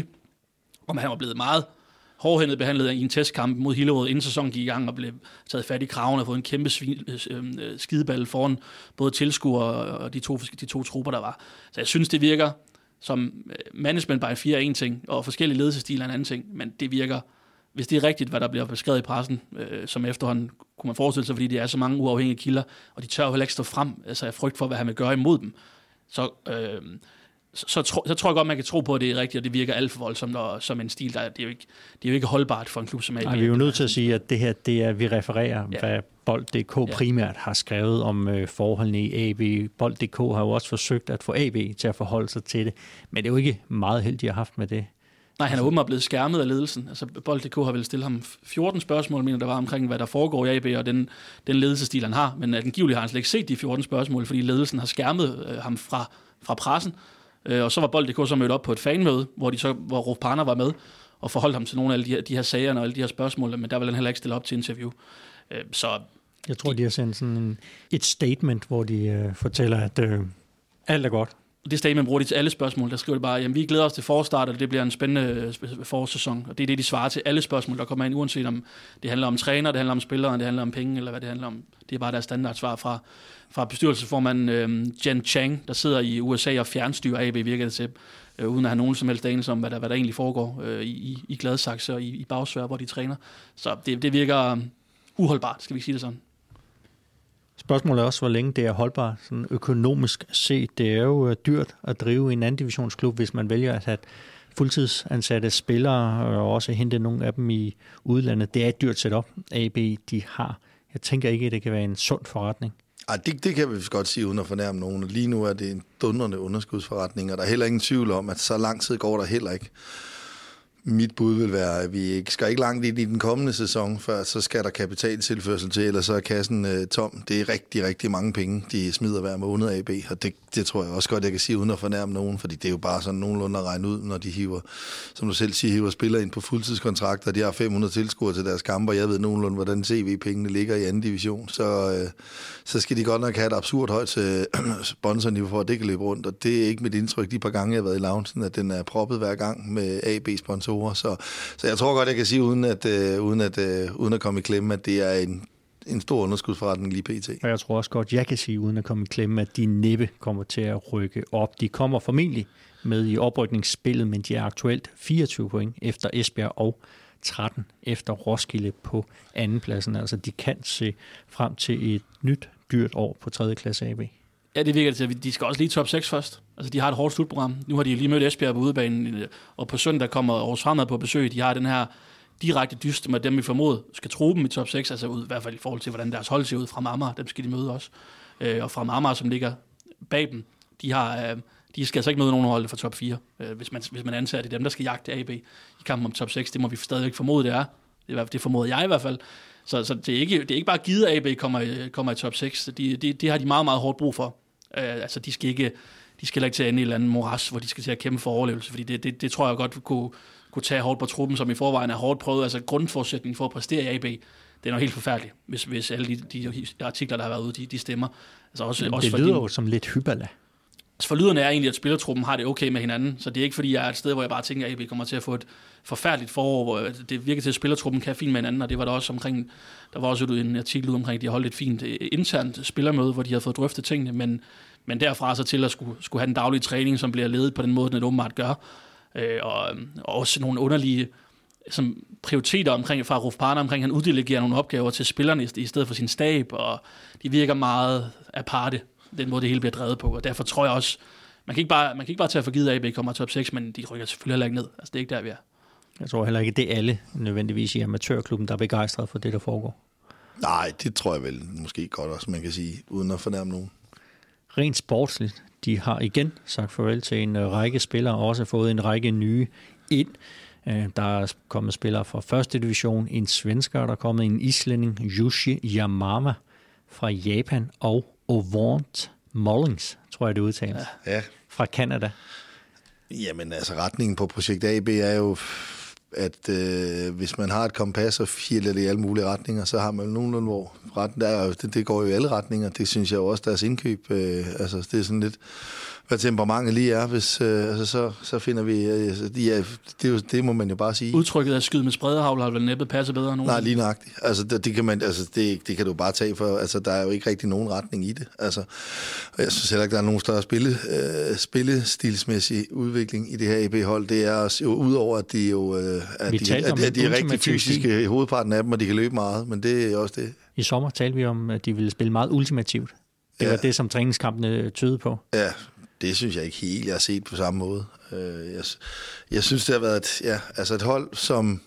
om han var blevet meget hårdhændet behandlet i en testkamp mod Hillerød, inden sæsonen gik i gang, og blev taget fat i kraven og fået en kæmpe svin, øh, skideball foran både tilskuere og de to, de to trupper, der var. Så jeg synes, det virker som management by fire er en ting, og forskellige ledelsesstiler er en anden ting, men det virker, hvis det er rigtigt, hvad der bliver beskrevet i pressen, øh, som efterhånden kunne man forestille sig, fordi det er så mange uafhængige kilder, og de tør jo heller ikke stå frem, altså jeg frygt for, hvad han vil gøre imod dem, så... Øh, Så, så, tro, så tror jeg godt, man kan tro på, at det er rigtigt, og det virker alt for voldsomt og, som en stil, der det er, jo ikke, det er jo ikke holdbart for en klub som A B. Nej, vi er jo nødt til at sige, at det her, det er, vi refererer, ja. hvad Bold punktum d k primært har skrevet om øh, forholdene i A B. Bold punktum d k har jo også forsøgt at få A B til at forholde sig til det, men det er jo ikke meget held, de har haft med det. Nej, han er åbenbart blevet skærmet af ledelsen. Altså, Bold punktum d k har vel stillet ham fjorten spørgsmål, mener der var omkring, hvad der foregår i A B, og den, den ledelsesstil, han har. Men angiveligt har han slet ikke set de fjorten spørgsmål, fordi ledelsen har skærmet øh, ham fra, fra pressen. Og så var Bold punktum d k så mødt op på et fanmøde, hvor, de så, hvor Rufpana var med, og forholdt ham til nogle af de her, de her sager og alle de her spørgsmål, men der vil han heller ikke stille op til interview. Så jeg tror, de, de har sendt sådan en, et statement, hvor de øh, fortæller, at øh, alt er godt. Det statement bruger de til alle spørgsmål. Der skriver de bare, at vi glæder os til forstart, og det bliver en spændende forårssæson. Og det er det, de svarer til alle spørgsmål, der kommer ind, uanset om det handler om træner, det handler om spillere, det handler om penge, eller hvad det handler om. Det er bare deres standardsvar fra, fra bestyrelsesformanden øh, Jen Chang, der sidder i U S A og fjernstyrer A B, virker det til, øh, uden at have nogen som helst anelse om, hvad der, hvad der egentlig foregår øh, i, i Gladsaxe og i, i Bagsvær, hvor de træner. Så det, det virker uh, uholdbart, skal vi sige det sådan. Spørgsmålet er også, hvor længe det er holdbart sådan økonomisk set. Det er jo dyrt at drive en anden divisionsklub, hvis man vælger at have fuldtidsansatte spillere og også hente nogle af dem i udlandet. Det er et dyrt setup, A B de har. Jeg tænker ikke, at det kan være en sund forretning. Ej, det, det kan vi godt sige uden at fornærme nogen. Lige nu er det en dundrende underskudsforretning, og der er heller ingen tvivl om, at så lang tid går der heller ikke. Mit bud vil være, at vi skal ikke langt ind i den kommende sæson, før så skal der kapitaltilførsel til, eller så er kassen øh, tom. Det er rigtig, rigtig mange penge, de smider hver måned A B, og det, det tror jeg også godt, jeg kan sige uden at fornærme nogen, fordi det er jo bare sådan nogenlunde at regne ud, når de hiver, som du selv siger, hiver spillere ind på fuldtidskontrakter, de har fem hundrede tilskuere til deres kampe, og jeg ved nogenlunde, hvordan C V-pengene ligger i anden division, så, øh, så skal de godt nok have et absurd højt øh, sponsorniveau for, at det kan løbe rundt, og det er ikke mit indtryk de par gange, jeg har været i loungen, at den er proppet hver gang med A B-sponsorer. Så, så jeg tror godt, jeg kan sige, uden at, øh, uden at, øh, uden at komme i klemme, at det er en, en stor underskudsforretning lige pt. Og jeg tror også godt, jeg kan sige, uden at komme i klemme, at de næppe kommer til at rykke op. De kommer formentlig med i oprykningsspillet, men de er aktuelt fireogtyve point efter Esbjerg og tretten efter Roskilde på andenpladsen. Altså de kan se frem til et nyt dyrt år på tredje klasse A B. Ja, det virker det til, at de skal også lige top seks først. Altså, de har et hårdt slutprogram. Nu har de lige mødt Esbjerg på udebanen, og på søndag kommer Aarhus Fremad på besøg. De har den her direkte dyst med dem, vi formoder skal tro dem i top seks, altså ud, i hvert fald i forhold til, hvordan deres hold ser ud fra Amager. Dem skal de møde også. Øh, og fra Amager, som ligger bag dem, de, har, øh, de skal altså ikke møde nogen hold for top fire, øh, hvis, man, hvis man antager, det er dem, der skal jagte A B i kampen om top seks. Det må vi stadigvæk formode, det er. Det, det formoder jeg i hvert fald. Så, så det, er ikke, det er ikke bare givet, at A B kommer, kommer i top seks. Det de, de har de meget, meget hårdt brug for. Uh, altså, de skal ikke, de skal ikke til at ende i et eller andet moras, hvor de skal til at kæmpe for overlevelse, fordi det, det, det tror jeg godt kunne, kunne tage hårdt på truppen, som i forvejen er hårdt prøvet. Altså, grundforudsætningen for at præstere i A B, det er noget helt forfærdeligt, hvis, hvis alle de, de artikler, der har været ude, de, de stemmer. Altså, også, det også lyder fordi, jo som lidt hybala. For lyderne er egentlig, at spillertruppen har det okay med hinanden, så det er ikke fordi, jeg er et sted, hvor jeg bare tænker, at A B kommer til at få et forfærdeligt forår, hvor det virker til, at spillertruppen kan fint med hinanden, og det var der også omkring, der var også en artikel ud omkring, at de har holdt et fint internt spillermøde, hvor de har fået drøftet tingene, men Men derfra så til at skulle, skulle have den daglige træning, som bliver ledet på den måde, den åbenbart gør. Øh, og, og også nogle underlige som prioriteter omkring, fra Rufpana omkring, han uddelegerer nogle opgaver til spillerne i stedet for sin stab, og de virker meget aparte, den måde det hele bliver drevet på. Og derfor tror jeg også, man kan ikke bare, man kan ikke bare tage for givet, at A B kommer top seks, men de rykker selvfølgelig heller ikke ned. Altså det er ikke der, vi er. Jeg tror heller ikke, det er alle nødvendigvis i amatørklubben, der er begejstret for det, der foregår. Nej, det tror jeg vel måske godt også, man kan sige, uden at fornærme nogen. Rent sportsligt, de har igen sagt farvel til en række spillere, og også fået en række nye ind. Der er kommet spillere fra første division, en svensker, der er kommet en islænding, Jussi Yamama fra Japan, og Ovant Mullings, tror jeg det udtales, ja. fra Canada. Jamen altså, retningen på projekt A B er jo, at øh, hvis man har et kompas og filer det i alle mulige retninger, så har man jo nogenlunde, hvor retten der er, det, det går jo i alle retninger. Det synes jeg jo også, deres indkøb, øh, altså det er sådan lidt, hvad temperamentet lige er, hvis, øh, altså, så, så finder vi, øh, de er, det, det, det må man jo bare sige. Udtrykket af skyd med spredehavl har vel næppe passet bedre end nogen? Nej, lige nøjagtigt. Altså, det, det, kan man, altså det, det kan du bare tage for, altså der er jo ikke rigtig nogen retning i det. Altså, jeg synes heller ikke, der er nogen større spille, øh, spillestilsmæssig udvikling i det her A B-hold. Det er jo udover, at de jo øh, at de, at, at de er rigtig fysiske i hovedparten af dem, og de kan løbe meget, men det er også det. I sommer talte vi om, at de ville spille meget ultimativt. Det ja. var det, som træningskampene tydede på. Ja, det synes jeg ikke helt, jeg har set på samme måde. Jeg, jeg synes, det har været et, ja, altså et hold, som...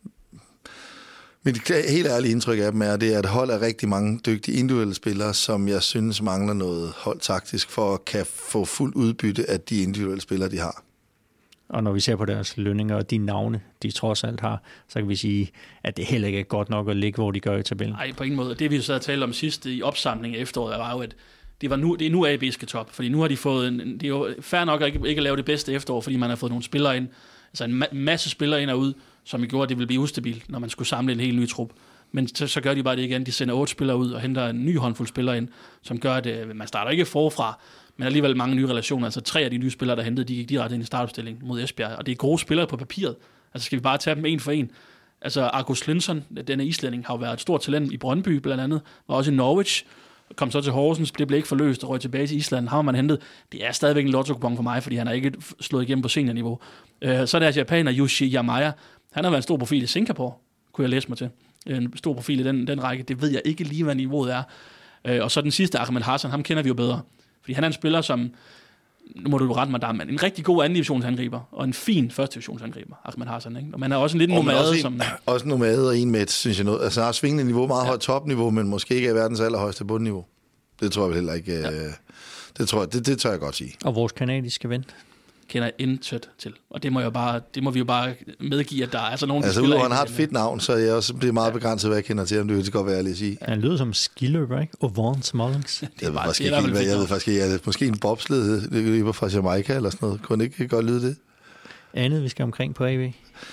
Mit helt ærlige indtryk af dem er, det er et hold af rigtig mange dygtige individuelle spillere, som jeg synes mangler noget holdtaktisk for at kan få fuld udbytte af de individuelle spillere, de har. Og når vi ser på deres lønninger og de navne, de trods alt har, så kan vi sige, at det heller ikke er godt nok at ligge, hvor de gør i tabellen. Nej, på ingen måde. Det vi jo så havde talt om sidst i opsamlingen af efteråret, var jo, at det, var nu, det er nu A B skal top, fordi nu har de fået en, det er jo fair nok at ikke, ikke at lave det bedste efterår, fordi man har fået nogle spillere ind, altså en ma- masse spillere ind og ud, som gjorde, at det ville blive ustabilt, når man skulle samle en helt ny trup. Men så, så gør de bare det igen. De sender otte spillere ud og henter en ny håndfuld spillere ind, som gør, at man starter ikke forfra, men alligevel mange nye relationer. Altså tre af de nye spillere, der hentede, de gik direkte ind i startopstillingen mod Esbjerg. Og det er gode spillere på papiret. Altså skal vi bare tage dem en for en. Altså Argus Linsson, denne islænding, har jo været et stort talent i Brøndby blandt andet, var også i Norwich, kom så til Horsens, det blev ikke forløst og røg tilbage til Island. Har man hentet, det er stadigvæk en lotto-kupon for mig, fordi han har ikke slået igennem på seniorniveau. Øh, så er deres japaner, Jussi Yamaya. Han har været en stor profil i Singapore, kunne jeg læse mig til. En stor profil i den, den række. Det ved jeg ikke lige, hvad niveauet er. Øh, og så den sidste, Ahmed Hassan, ham kender vi jo bedre. Fordi han er en spiller, som, nu må du rette mig der, men en rigtig god anden divisionsangriber, og en fin første divisionsangriber, Ahmed Hassan. Ikke? Og man er også en lidt nomade. Også en, som, også en nomade og en med, synes jeg, noget, altså har svingende niveau, meget ja. højt topniveau, men måske ikke er verdens allerhøjeste bundniveau. Det tror jeg heller ikke, ja. øh, det, tror jeg, det, det tør jeg godt sige. Og vores kanadiske ven? Kender intet til. Og det må, jeg bare, det må vi jo bare medgive, at der er altså nogen, der altså, spiller... Altså, han har et fedt navn, så jeg også bliver meget ja. begrænset, hvad jeg kender til, om det vil godt være ærligt at sige. Ja, han lyder som skiløber, ikke? Ovant Mullings. Det jeg, ved faktisk ikke, helt, jeg ved faktisk ikke, er det måske en bobsled løber fra Jamaica eller sådan noget. Kunne det ikke godt lyde det? Andet, vi skal omkring på A B?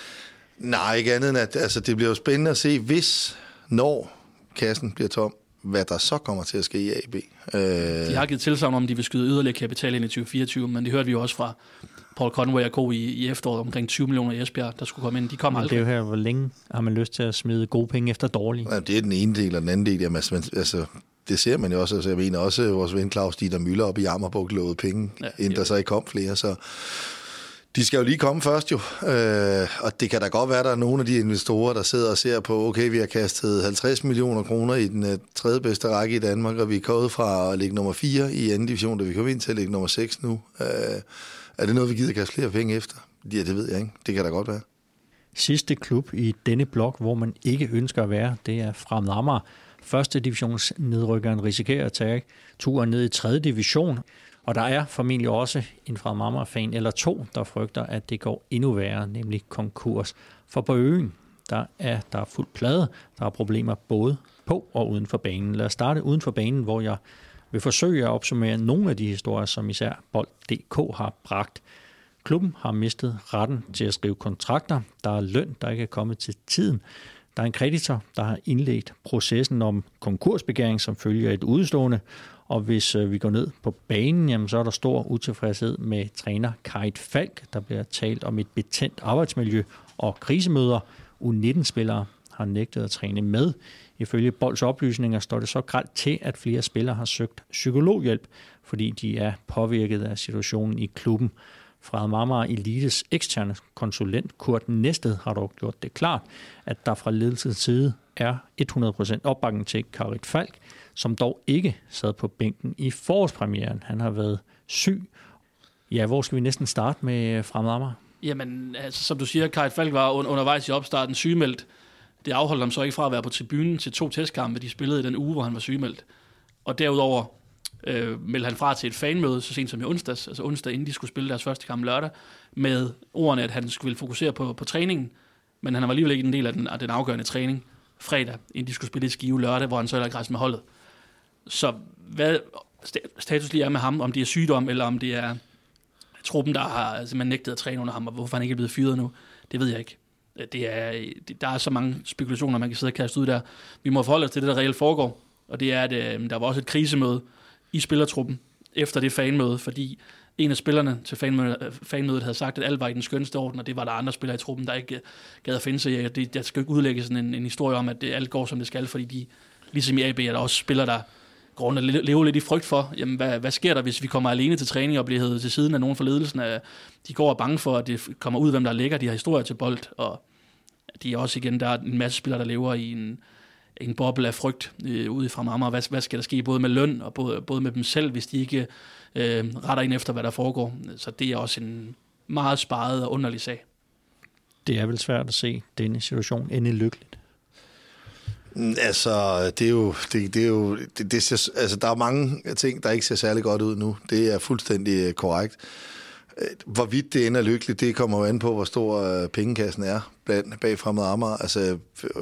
Nej, ikke andet end, at altså, det bliver jo spændende at se, hvis, når kassen bliver tom, hvad der så kommer til at ske i A B. Øh... De har givet tilsagn om, at de vil skyde yderligere kapital ind i tyve fireogtyve, men det hørte vi jo også fra Paul Conway og Co. i, i efteråret omkring tyve millioner i Esbjerg, der skulle komme ind. De kom aldrig. Det er jo her, hvor længe har man lyst til at smide gode penge efter dårlige? Ja, det er den ene del, og den anden del, jamen, altså, det ser man jo også. Altså, jeg mener også, vores ven Claus Dieter Müller op i Jammerburg lovede penge, ja, inden der så ikke kom flere, så de skal jo lige komme først jo, øh, og det kan da godt være, der er nogle af de investorer, der sidder og ser på, okay, vi har kastet halvtreds millioner kroner i den uh, tredje bedste række i Danmark, og vi er kommet fra at ligge nummer fire i anden division, da vi kom ind til at ligge nummer seks nu. Øh, er det noget, vi gider at kaste flere penge efter? Ja, det ved jeg ikke. Det kan da godt være. Sidste klub i denne blok, hvor man ikke ønsker at være, det er Fremad Amager. Første divisions nedrykkeren risikerer at tage turen ned i tredje division. Og der er formentlig også en Fremad Amager-fan eller to, der frygter, at det går endnu værre, nemlig konkurs. For på øen, der er der er fuld plade. Der er problemer både på og uden for banen. Lad os starte uden for banen, hvor jeg vil forsøge at opsummere nogle af de historier, som især Bold punktum d k har bragt. Klubben har mistet retten til at skrive kontrakter. Der er løn, der ikke er kommet til tiden. Der er en kreditor, der har indledt processen om konkursbegæring, som følger et udstående. Og hvis vi går ned på banen, jamen, så er der stor utilfredshed med træner Kajt Falk. Der bliver talt om et betændt arbejdsmiljø og krisemøder. U nitten-spillere har nægtet at træne med. Ifølge Bolds oplysninger står det så grelt til, at flere spillere har søgt psykologhjælp, fordi de er påvirket af situationen i klubben. Fremad Amager Elites eksterne konsulent Kurt Næsted har dog gjort det klart, at der fra ledelsens side er hundrede procent opbakning til Kajt Falk, som dog ikke sad på bænken i forårspremieren. Han har været syg. Ja, hvor skal vi næsten starte med Fremad Amager? Jamen, altså, som du siger, Kajt Falk var undervejs i opstarten sygemeldt. Det afholdt ham så ikke fra at være på tribunen til to testkampe, de spillede i den uge, hvor han var sygemeldt. Og derudover øh, meldte han fra til et fanmøde så sent som i onsdags, altså onsdag inden de skulle spille deres første kamp lørdag, med ordene, at han skulle fokusere på, på træningen, men han var alligevel ikke en del af den, af den afgørende træning fredag, inden de skulle spille i Skive lørdag, hvor han så heller ikke rejste med holdet. Så hvad status lige er med ham, om det er sygdom, eller om det er truppen, der har simpelthen nægtet at træne under ham, og hvorfor han ikke er blevet fyret nu, det ved jeg ikke. Det er, det, der er så mange spekulationer, man kan sidde og kaste ud der. Vi må forholde os til det, der reelt foregår, og det er, at øh, der var også et krisemøde i spillertruppen efter det fanmøde, fordi en af spillerne til fanmødet, fanmødet havde sagt, at alt var i den skønste orden, og det var der andre spillere i truppen, der ikke gad at finde sig i. Det, der skal ikke udlægge sådan en, en historie om, at det alt går, som det skal, fordi de, ligesom i A B, er der også spillere, der går rundt og lever lidt i frygt for, jamen, hvad, hvad sker der, hvis vi kommer alene til træning og bliver hævet til siden af nogen for ledelsen? De går og bange for, at det kommer ud, hvem der ligger. De har historier til bold, og de er også igen, der er en masse spillere, der lever i en, en boble af frygt øh, ude fra Amager. Hvad, hvad skal der ske både med løn og både, både med dem selv, hvis de ikke øh, retter ind efter, hvad der foregår? Så det er også en meget sparet og underlig sag. Det er vel svært at se denne situation ende lykkeligt. Altså, det er jo, det, det er jo det, det ser, altså, der er mange ting, der ikke ser særlig godt ud nu. Det er fuldstændig korrekt. Hvorvidt det ender lykkeligt, det kommer jo an på, hvor stor pengekassen er blandt, bag Fremad Amager. Altså,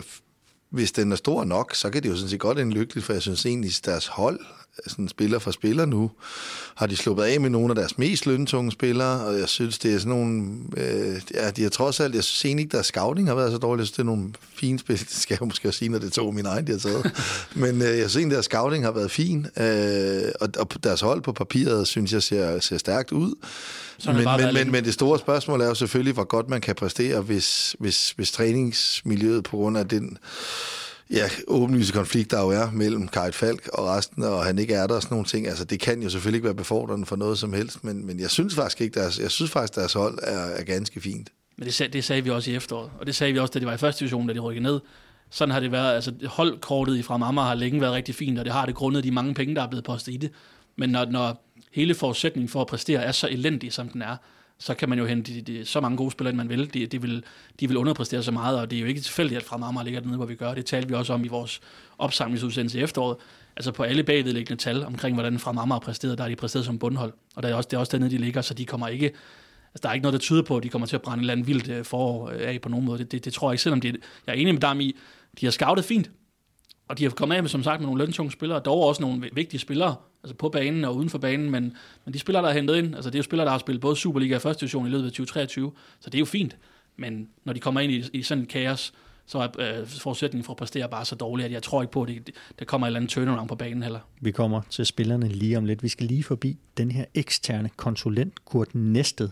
hvis den er stor nok, så kan det jo sådan set godt ende lykkeligt, for jeg synes egentlig, deres hold, sådan spiller for spiller nu, har de sluppet af med nogle af deres mest løntunge spillere, og jeg synes, det er sådan nogle, øh, ja, de har trods alt, jeg synes egentlig ikke, deres scouting har været så dårligt, jeg synes, det er nogle fine spil, det skal jeg måske også sige, når det tog min egen, de har taget, men øh, jeg synes egentlig, deres scouting har været fin, øh, og, og deres hold på papiret, synes jeg, ser, ser stærkt ud, men, men, men, men det store spørgsmål er jo selvfølgelig, hvor godt man kan præstere, hvis, hvis, hvis træningsmiljøet på grund af den ja, åbenlyse konflikt, der jo er mellem Kajt Falk og resten, og han ikke er der og sådan nogle ting. Altså, det kan jo selvfølgelig ikke være befordrende for noget som helst, men, men jeg synes faktisk ikke, deres, jeg synes faktisk, deres hold er, er ganske fint. Men det, sag, det sagde vi også i efteråret, og det sagde vi også, da det var i første division, da de rykkede ned. Sådan har det været, altså holdkortet i Fremad Amager har længe været rigtig fint, og det har det grundet de mange penge, der er blevet postet i det. Men når, når hele forudsætningen for at præstere er så elendig, som den er, så kan man jo hente de, de, så mange gode spillere, man vil. De, de, vil. de vil underpræstere så meget, og det er jo ikke tilfældigt, at Fremad Amager ligger dernede, hvor vi gør. Det talte vi også om i vores opsamlingsudsendelse i efteråret. Altså på alle bagvedliggende tal omkring, hvordan Fremad Amager har præsteret, der er de præsteret som bundhold. Og der er også, det er også dernede, de ligger, så de kommer ikke... Altså der er ikke noget, der tyder på, at de kommer til at brænde et eller andet vildt forår af på nogen måde. Det, det, det tror jeg ikke, selvom de, jeg er enig med dem i, de har scoutet fint, og de har kommet af med, som sagt, med nogle løntunge spillere, og dog også nogle vigtige spillere, altså på banen og uden for banen, men, men de spillere, der er hentet ind, altså det er jo spillere, der har spillet både Superliga og første division i løbet af tyve treogtyve, så det er jo fint, men når de kommer ind i, i sådan en kaos, så er øh, forudsætningen for at præstere bare så dårligt, at jeg tror ikke på, at det, der kommer et eller andet turnaround på banen heller. Vi kommer til spillerne lige om lidt. Vi skal lige forbi den her eksterne konsulent, Kurt Næsted,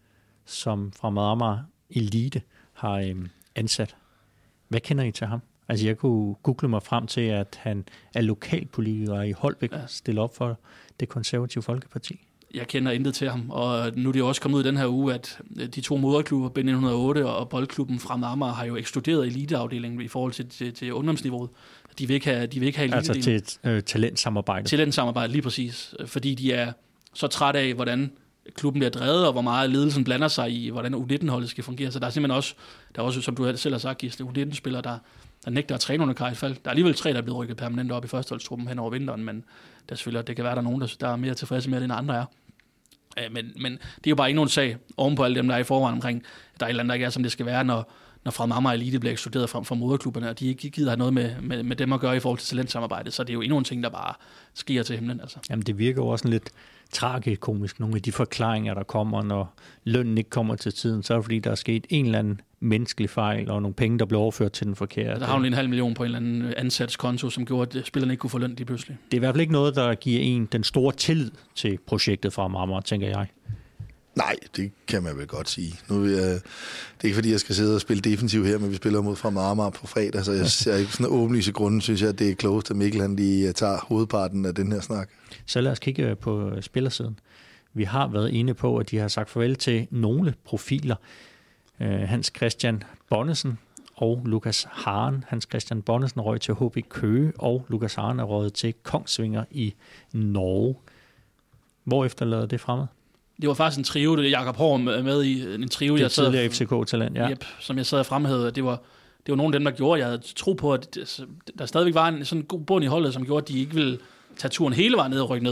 som fra Fremad Amager Elite har øh, ansat. Hvad kender I til ham? Altså jeg kunne google mig frem til, at han er lokalpolitiker i Holbæk, ja. Stille op for det konservative Folkeparti. Jeg kender intet til ham, og nu er det jo også kommet ud i den her uge, at de to moderklubber, B nitten hundrede og otte og boldklubben Fremad Amager, har jo ekskluderet eliteafdelingen i forhold til, til, til ungdomsniveauet. De vil ikke have, de vil ikke have altså til et øh, talentsamarbejde. Talentsamarbejde, lige præcis. Fordi de er så trætte af, hvordan klubben bliver drevet, og hvor meget ledelsen blander sig i, hvordan U nitten-holdet skal fungere. Så der er simpelthen også, der er også som du selv har sagt, Gisle, U nitten-spillere, der, der nægter at træne under Kajt Falk. Der er alligevel tre, der er blevet rykket permanent op i førsteholdstruppen hen over vinteren, men der selvfølgelig, det kan være, der er nogen, der, der er mere tilfredse med det, end andre er. Men, men det er jo bare endnu en sag oven på alle dem, der er i forvejen omkring, at der er et eller andet, der ikke er, som det skal være, når, når Fremad Amager Elite bliver ekskluderet fra, fra moderklubberne, og de ikke gider have noget med, med, med dem at gøre i forhold til talentsamarbejdet. Så det er jo endnu en ting, der bare sker til himlen. Altså. Jamen det virker jo også lidt tragikomisk, nogle af de forklaringer, der kommer, når lønnen ikke kommer til tiden, så er det fordi, der er sket en eller anden menneskelig fejl, og nogle penge, der blev overført til den forkerte. Der har jo en halv million på en eller anden ansats-konto, som gjorde, at spillerne ikke kunne få løn lige pludselig. Det er i hvert fald ikke noget, der giver en den store tillid til projektet fra Amager, tænker jeg. Nej, det kan man vel godt sige. Nu, øh, det er ikke fordi, jeg skal sidde og spille defensiv her, men vi spiller mod Fremad Amager på fredag, så jeg ser ikke sådan en åbenlyse grunde, synes jeg, at det er klogest, at Mikkel han lige tager hovedparten af den her snak. Så lad os kigge på spillersiden. Vi har været inde på, at de har sagt farvel til nogle profiler. Hans Christian Bonnesen og Lukas Haren. Hans Christian Bonnesen røg til H B Køge, og Lukas Haren er røget til Kongsvinger i Norge. Hvor efterlader det fremad? Det var faktisk en trio, det Jakob Hård med i en trio, jeg sad tidligere F C K-talent, ja. Yep, som jeg sad og fremhævede. Det var det var nogle af dem, der gjorde, jeg havde tro på, at der stadigvæk var en sådan god bund i holdet, som gjorde, at de ikke ville tage turen hele vejen ned og rykke ned.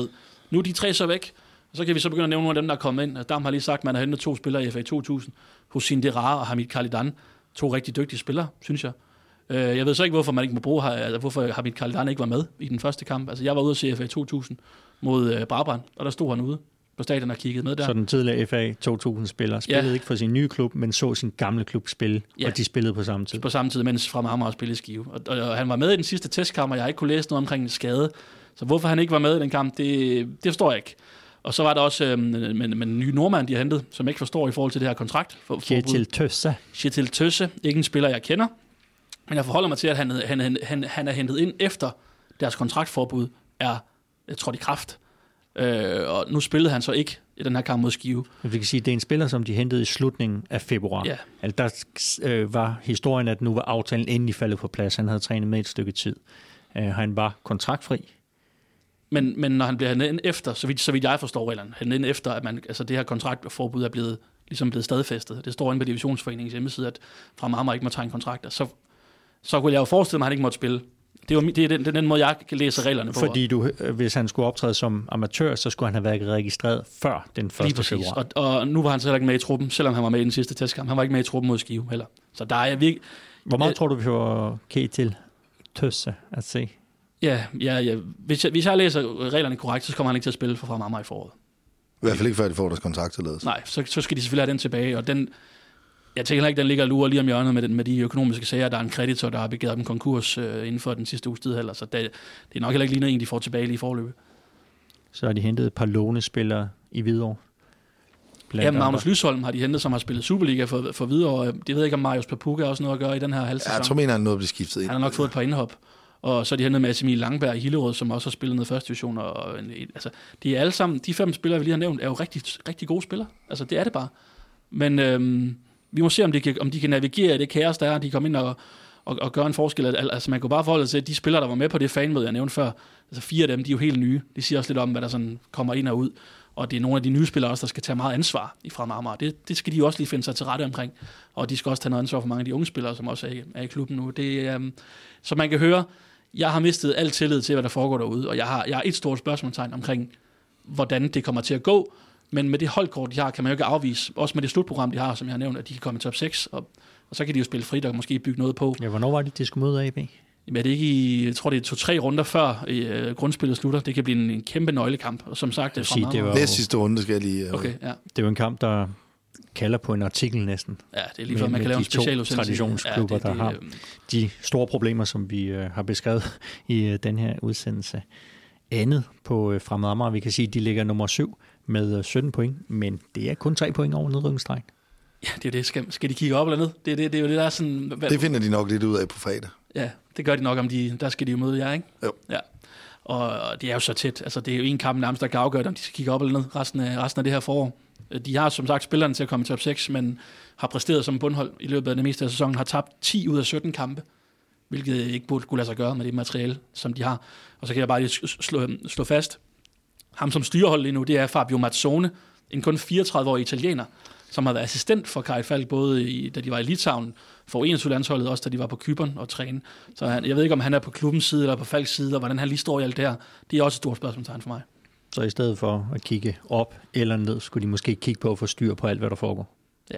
Nu er de tre så væk, og så kan vi så begynde at nævne nogle af dem, der er kommet ind. Dam har lige sagt, at man har hentet to spillere i F A to tusind. Hossein Derar og Hamid Khalidan. To rigtig dygtige spillere, synes jeg. Jeg ved så ikke, hvorfor man ikke må bruge, altså, hvorfor Hamid Khalidan ikke var med i den første kamp. Altså, jeg var ude at se F A to tusind mod uh, Brabrand, og der stod han ude på stadion og kiggede med der. Så den tidligere F A to tusind-spiller spillede ja. ikke for sin nye klub, men så sin gamle klub spille, ja. og de spillede på samme tid. På samme tid, mens Fremad Amager spillede Skive. Og, og, og han var med i den sidste testkamp, og jeg har ikke kunne læse noget omkring en skade. Så hvorfor han ikke var med i den kamp, det, det forstår jeg ikke. Og så var der også øh, med, med den nye nordmand, de har hentet, som ikke forstår i forhold til det her kontrakt. For, Kjetil Tøsse. Kjetil Tøsse, ikke en spiller, jeg kender. Men jeg forholder mig til, at han, han, han, han er hentet ind efter deres kontraktforbud er trådt i kraft. Øh, og nu spillede han så ikke i den her kamp mod Skive. Vi kan sige, at det er en spiller, som de hentede i slutningen af februar. Ja. Altså, der øh, var historien, at nu var aftalen endelig faldet på plads. Han havde trænet med et stykke tid. Øh, han var kontraktfri. Men, men når han bliver hentet ind efter, så vidt, så vidt jeg forstår reglerne, hentet ind efter, at man, altså det her kontraktforbud er blevet, ligesom blevet stadfæstet. Det står inde på Divisionsforeningens hjemmeside, at Fremad Amager ikke må tegne kontrakter. Så, så kunne jeg jo forestille mig, at han ikke måtte spille. Det er, jo, det er den, den måde, jeg kan læse reglerne på. Fordi du, hvis han skulle optræde som amatør, så skulle han have været registreret før den første februar. Og, og nu var han så heller ikke med i truppen, selvom han var med i den sidste testkamp. Han var ikke med i truppen mod Skive heller. Så der er virkelig... Hvor meget øh, tror du, vi får Kjetil Tøsse at se? Ja, ja, ja. Hvis, jeg, hvis jeg læser reglerne korrekt, så kommer han ikke til at spille for Fremad Amager i foråret. I hvert fald ikke før de får deres kontrakttilladelse. Nej, så, så skal de selvfølgelig have den tilbage, og den... Jeg tænker ikke, den ligger og lurer lige om hjørnet med, den, med de økonomiske sager. Der er en kreditor, der har begæret dem konkurs øh, inden for den sidste uges tid heller, så det, det er nok heller ikke lige noget, de får tilbage lige i forløbet. Så har de hentet et par lånespillere i Hvidovre. Ja, Magnus Lysholm har de hentet, som har spillet Superliga for, for Hvidovre. Det ved jeg ikke, om Marius Papuga også noget at gøre i den her halvsæson. Ja, jeg tror, mener han noget at blive skiftet ind. Han har nok fået et par indhop. Og så er de hentet med Emil Langberg i Hillerød, som også har spillet noget første division. Og, altså, de er alle sammen, de fem spillere, vi lige har nævnt, er jo rigtig, rigtig gode spillere. Altså, det er det bare. Men øhm, vi må se, om de, kan, om de kan navigere i det kaos, der er, de kommer ind og, og, og gøre en forskel. Altså, man kan bare forholde sig til, at de spillere, der var med på det fanmøde, jeg nævnte før, altså fire af dem, de er jo helt nye. De siger også lidt om, hvad der sådan kommer ind og ud. Og det er nogle af de nye spillere også, der skal tage meget ansvar i Fremad Amager. Det, det skal de også lige finde sig til rette omkring. Og de skal også tage noget ansvar for mange af de unge spillere, som også er i, er i klubben nu. Det, øhm, så man kan høre, jeg har mistet al tillid til, hvad der foregår derude, og jeg har, jeg har et stort spørgsmålstegn omkring, hvordan det kommer til at gå. Men med det holdkort, de har, kan man jo ikke afvise, også med det slutprogram, de har, som jeg har nævnt, at de kan komme i top seks, og, og så kan de jo spille frit og måske bygge noget på. Ja, hvornår var det, de skulle møde A B? Jamen, er det ikke i, jeg tror, det er to-tre runder før øh, grundspillet slutter. Det kan blive en, en kæmpe nøglekamp, og som sagt, det er sige, det var næste sidste runde skal jeg lige... Øh. Okay, ja. Det er jo en kamp, der kalder på en artikel næsten. Ja, det er lige før, man kan lave en specialudsendelse. Traditionsklubber, ja, det, det, der har de store problemer, som vi øh, har beskrevet i øh, den her udsendelse. Andet på øh, Fremad Amager, vi kan sige, at de ligger nummer syv med øh, sytten point, men det er kun tre point over nedrykningsstregen. Ja, det er det. Skal, skal de kigge op eller ned? Det, det, det er jo det, der er sådan... Hvad, det finder de nok lidt ud af på fredag. Ja, det gør de nok, om de... Der skal de jo møde jer, ikke? Jo. Ja. Og det er jo så tæt. Altså, det er jo en kamp nærmest, der kan afgøre, om de skal kigge op eller ned resten af, resten af det her forår. De har som sagt spillerne til at komme i top seks, men har præsteret som bundhold i løbet af det meste af sæsonen, har tabt ti ud af sytten kampe, hvilket ikke burde kunne lade sig gøre med det materiale, som de har. Og så kan jeg bare lige slå, slå fast, ham som styrehold lige nu, det er Fabio Mazzone, en kun fireogtredive-årig italiener, som har været assistent for Kai Falk, både i, da de var i Litauen, for enogtyve-landsholdet, også da de var på Cypern og træne. Så han, jeg ved ikke, om han er på klubbens side eller på Falks side, og hvordan han lige står i alt det her. Det er også et stort spørgsmålstegn for mig. Så i stedet for at kigge op eller ned, skulle de måske kigge på at få styr på alt, hvad der foregår. Ja.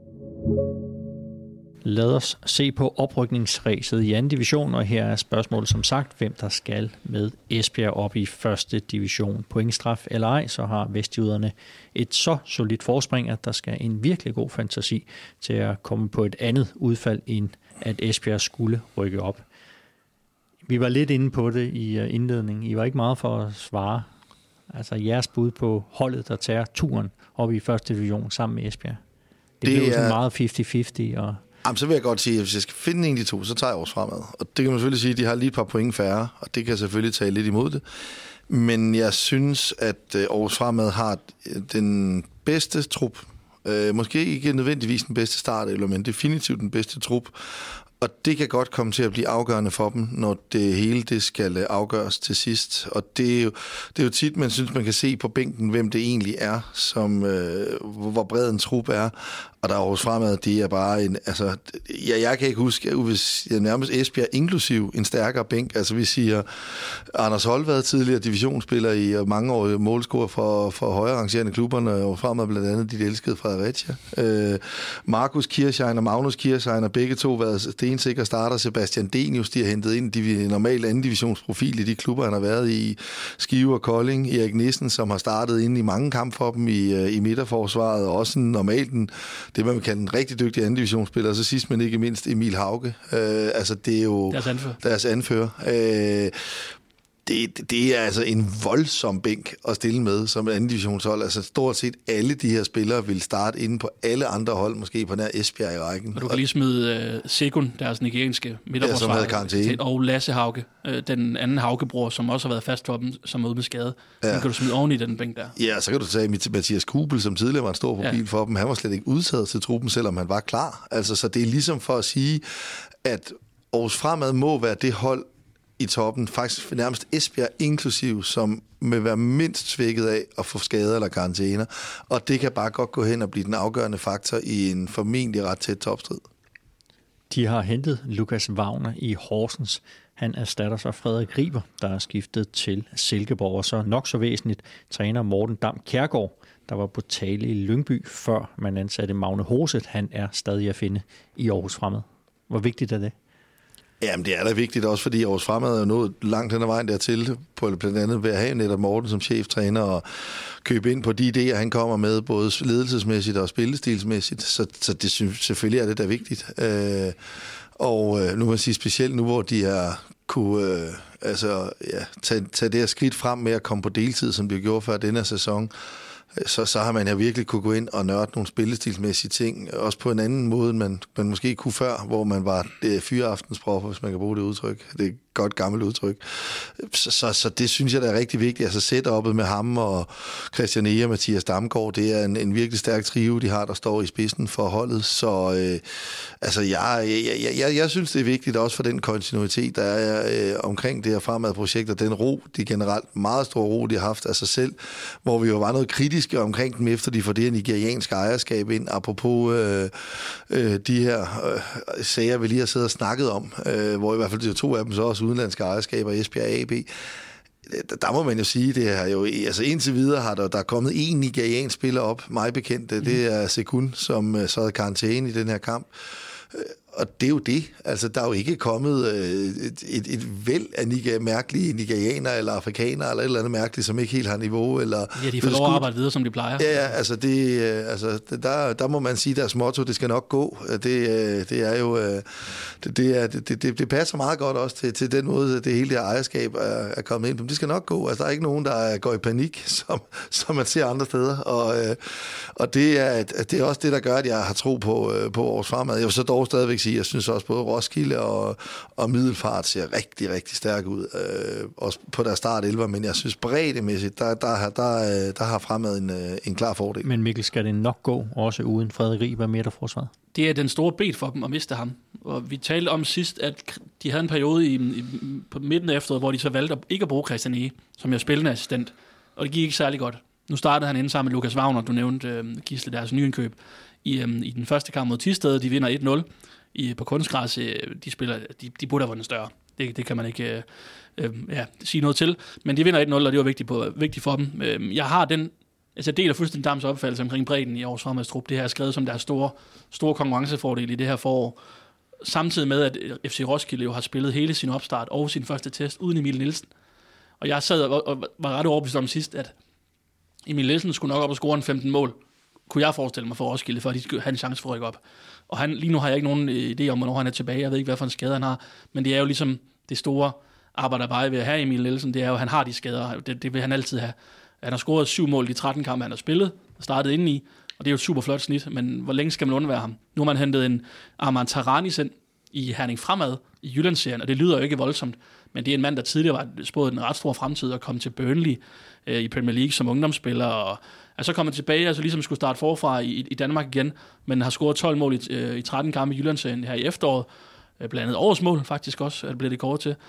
Lad os se på oprykningsræset i anden division, og her er spørgsmålet som sagt, hvem der skal med Esbjerg op i første division. Pointstraf eller ej, så har vestjyderne et så solidt forspring, at der skal en virkelig god fantasi til at komme på et andet udfald, end at Esbjerg skulle rykke op. Vi var lidt inde på det i indledningen. I var ikke meget for at svare. Altså jeres bud på holdet, der tager turen op i første division sammen med Esbjerg. Det, det blev sådan meget halvtreds halvtreds. Og Jamen, så vil jeg godt sige, at hvis jeg skal finde en af de to, så tager jeg Aarhus Fremad. Og det kan man selvfølgelig sige, at de har lige et par point færre, og det kan selvfølgelig tage lidt imod det. Men jeg synes, at Aarhus Fremad har den bedste trup. Øh, måske ikke nødvendigvis den bedste start, men definitivt den bedste trup. Og det kan godt komme til at blive afgørende for dem, når det hele det skal afgøres til sidst. Og det er jo, det er jo tit, man synes, man kan se på bænken, hvem det egentlig er, som, øh, hvor bred en trup er. Og der er Aarhus Fremad, det er bare en, altså, jeg, jeg kan ikke huske, hvis jeg nærmest Esbjerg inklusiv en stærkere bænk. Altså vi siger, Anders Holvad, tidligere divisionsspiller i mange år, målscorer for, for højere rangerende klubberne, og Fremad blandt andet de elskede Fredericia. Øh, Markus Kirchheim og Magnus Kirchheim, begge to været stensikre starter. Sebastian Denius, de har hentet ind de normale anden divisionsprofil i de klubber, han har været i, Skive og Kolding. Erik Nissen, som har startet ind i mange kampe for dem i, i midterforsvaret, og også normalt den det, man vil kalde en rigtig dygtig anden divisionsspiller, og så sidst men ikke mindst Emil Hauge. Øh, altså, det er jo deres anfører. Deres anfører. Øh, det, det er altså en voldsom bænk at stille med som anden divisionshold. Altså, stort set alle de her spillere vil starte inde på alle andre hold, måske på nær Esbjerg i rækken. Og du kan lige smide uh, Sekun, deres nigerianske midterforsvar, ja, og Lasse Hauge, uh, den anden Hauge-bror, som også har været fast for dem, som er ude med skade. Ja. Så kan du smide oven i den bænk der. Ja, så kan du tage Mathias Kubel, som tidligere var en stor profil ja. for dem. Han var slet ikke udtaget til truppen, selvom han var klar. Altså, så det er ligesom for at sige, at Aarhus Fremad må være det hold i toppen, faktisk nærmest Esbjerg inklusiv, som vil være mindst svækket af at få skader eller karantæner. Og det kan bare godt gå hen og blive den afgørende faktor i en formentlig ret tæt topstrid. De har hentet Lukas Wagner i Horsens. Han erstatter så Frederik Riber, der er skiftet til Silkeborg. Og så nok så væsentligt træner Morten Dam Kjærgaard, der var på tale i Lyngby, før man ansatte Magne Hoset. Han er stadig at finde i Aarhus Fremad. Hvor vigtigt er det? Jamen, det er da vigtigt også, fordi Aarhus Fremad er nået langt hen ad vejen dertil, på blandt andet ved at have netop Morten som cheftræner og købe ind på de idéer, han kommer med, både ledelsesmæssigt og spillestilsmæssigt. Så, så det, selvfølgelig er det da vigtigt. Øh, og øh, nu må jeg sige specielt nu, hvor de har kunne øh, altså, ja, tage, tage det her skridt frem med at komme på deltid, som de gjorde før denne sæson, Så, så har man ja virkelig kunne gå ind og nørde nogle spillestilsmæssige ting, også på en anden måde, end man, man måske kunne før, hvor man var fyreaftensproffer, hvis man kan bruge det udtryk. Det er et godt gammelt udtryk. Så, så, så det synes jeg, der er rigtig vigtigt. Altså setup'et med ham og Christian Eger og Mathias Damgaard, det er en, en virkelig stærk trio, de har, der står i spidsen for holdet. Så øh, altså, jeg, jeg, jeg, jeg synes, det er vigtigt også for den kontinuitet, der er øh, omkring det her Fremad-projekt, og den ro, de generelt meget store ro, de har haft af sig selv, hvor vi jo var noget kritiske omkring dem, efter de får det nigerianske ejerskab ind, apropos øh, øh, de her øh, sager, vi lige har siddet og snakket om, øh, hvor i hvert fald de to af dem så også udenlandske ejerskaber, Esbjerg A B. Der må man jo sige, det er jo, altså indtil videre har der, der er kommet en nigeriansk spiller op, mig bekendt, mm. det er Sekun, som så havde karantæne i den her kamp. Og det er jo det. Altså, der er jo ikke kommet øh, et, et, et væld af niger, mærkelige nigerianere eller afrikanere eller et eller andet mærkeligt, som ikke helt har niveau. Eller ja, de får lov at arbejde videre, som de plejer. Ja, ja altså, det, øh, altså der, der må man sige, deres motto, det skal nok gå. Det, øh, det er jo, øh, det, det, er, det, det, det passer meget godt også til, til den måde, det hele det her ejerskab er, er kommet ind på. Det skal nok gå. Altså, der er ikke nogen, der går i panik, som, som man ser andre steder. Og, øh, og det, er, det er også det, der gør, at jeg har tro på, øh, på Aarhus Fremad. Jeg vil så dog stadigvæk sige, jeg synes også både Roskilde og, og Middelfart ser rigtig, rigtig stærk ud. Øh, også på deres start elleve, men jeg synes breddemæssigt, der, der, der, der har Fremad en, en klar fordel. Men Mikkel, skal det nok gå, også uden Frederik Riber midterforsvaret? Det er den store bed for dem at miste ham. Og vi talte om sidst, at de havde en periode i, i, på midten af efteråret, hvor de så valgte at ikke at bruge Christian Ege, som er spillende assistent. Og det gik ikke særlig godt. Nu startede han inde sammen med Lukas Wagner, du nævnte øh, Gisle, deres nyindkøb, i, øh, i den første kamp mod Thisted. De vinder et nul. I, på kunstgræs, de spiller, de, de burde have vundet større. Det, det kan man ikke øh, ja, sige noget til. Men de vinder et nul, og det var vigtigt, på, vigtigt for dem. Øh, jeg har den, altså jeg deler fuldstændig Dams opfattelse omkring bredden i Aarhus Fremads trup. Det her er skrevet som deres store, store konkurrencefordel i det her forår. Samtidig med, at F C Roskilde jo har spillet hele sin opstart og sin første test uden Emil Nielsen. Og jeg sad og, og var ret overbevist om sidst, at Emil Nielsen skulle nok op og score en femten mål. Kunne jeg forestille mig for Roskilde, for at de skulle have en chance for at rykke op. Og han, lige nu har jeg ikke nogen idé om, hvornår han er tilbage. Jeg ved ikke, hvad for en skade han har. Men det er jo ligesom det store arbejde bare ved at have Emil Nielsen. Det er jo, at han har de skader. Det, det vil han altid have. Han har scoret syv mål i de tretten kampe, han har spillet og startet indeni. Og det er jo et super flot snit. Men hvor længe skal man undvære ham? Nu har man hentet en Arman Taranis ind i Herning Fremad i Jyllandsserien. Og det lyder jo ikke voldsomt. Men det er en mand, der tidligere var spået en ret stor fremtid og kom til Burnley øh, i Premier League som ungdomsspiller. Og er så kommet tilbage, altså ligesom skulle starte forfra i, i Danmark igen, men har scoret tolv mål i, øh, i tretten kampe i Jyllandsserien her i efteråret. Øh, blandt andet årets mål faktisk også, at det blev det kort til.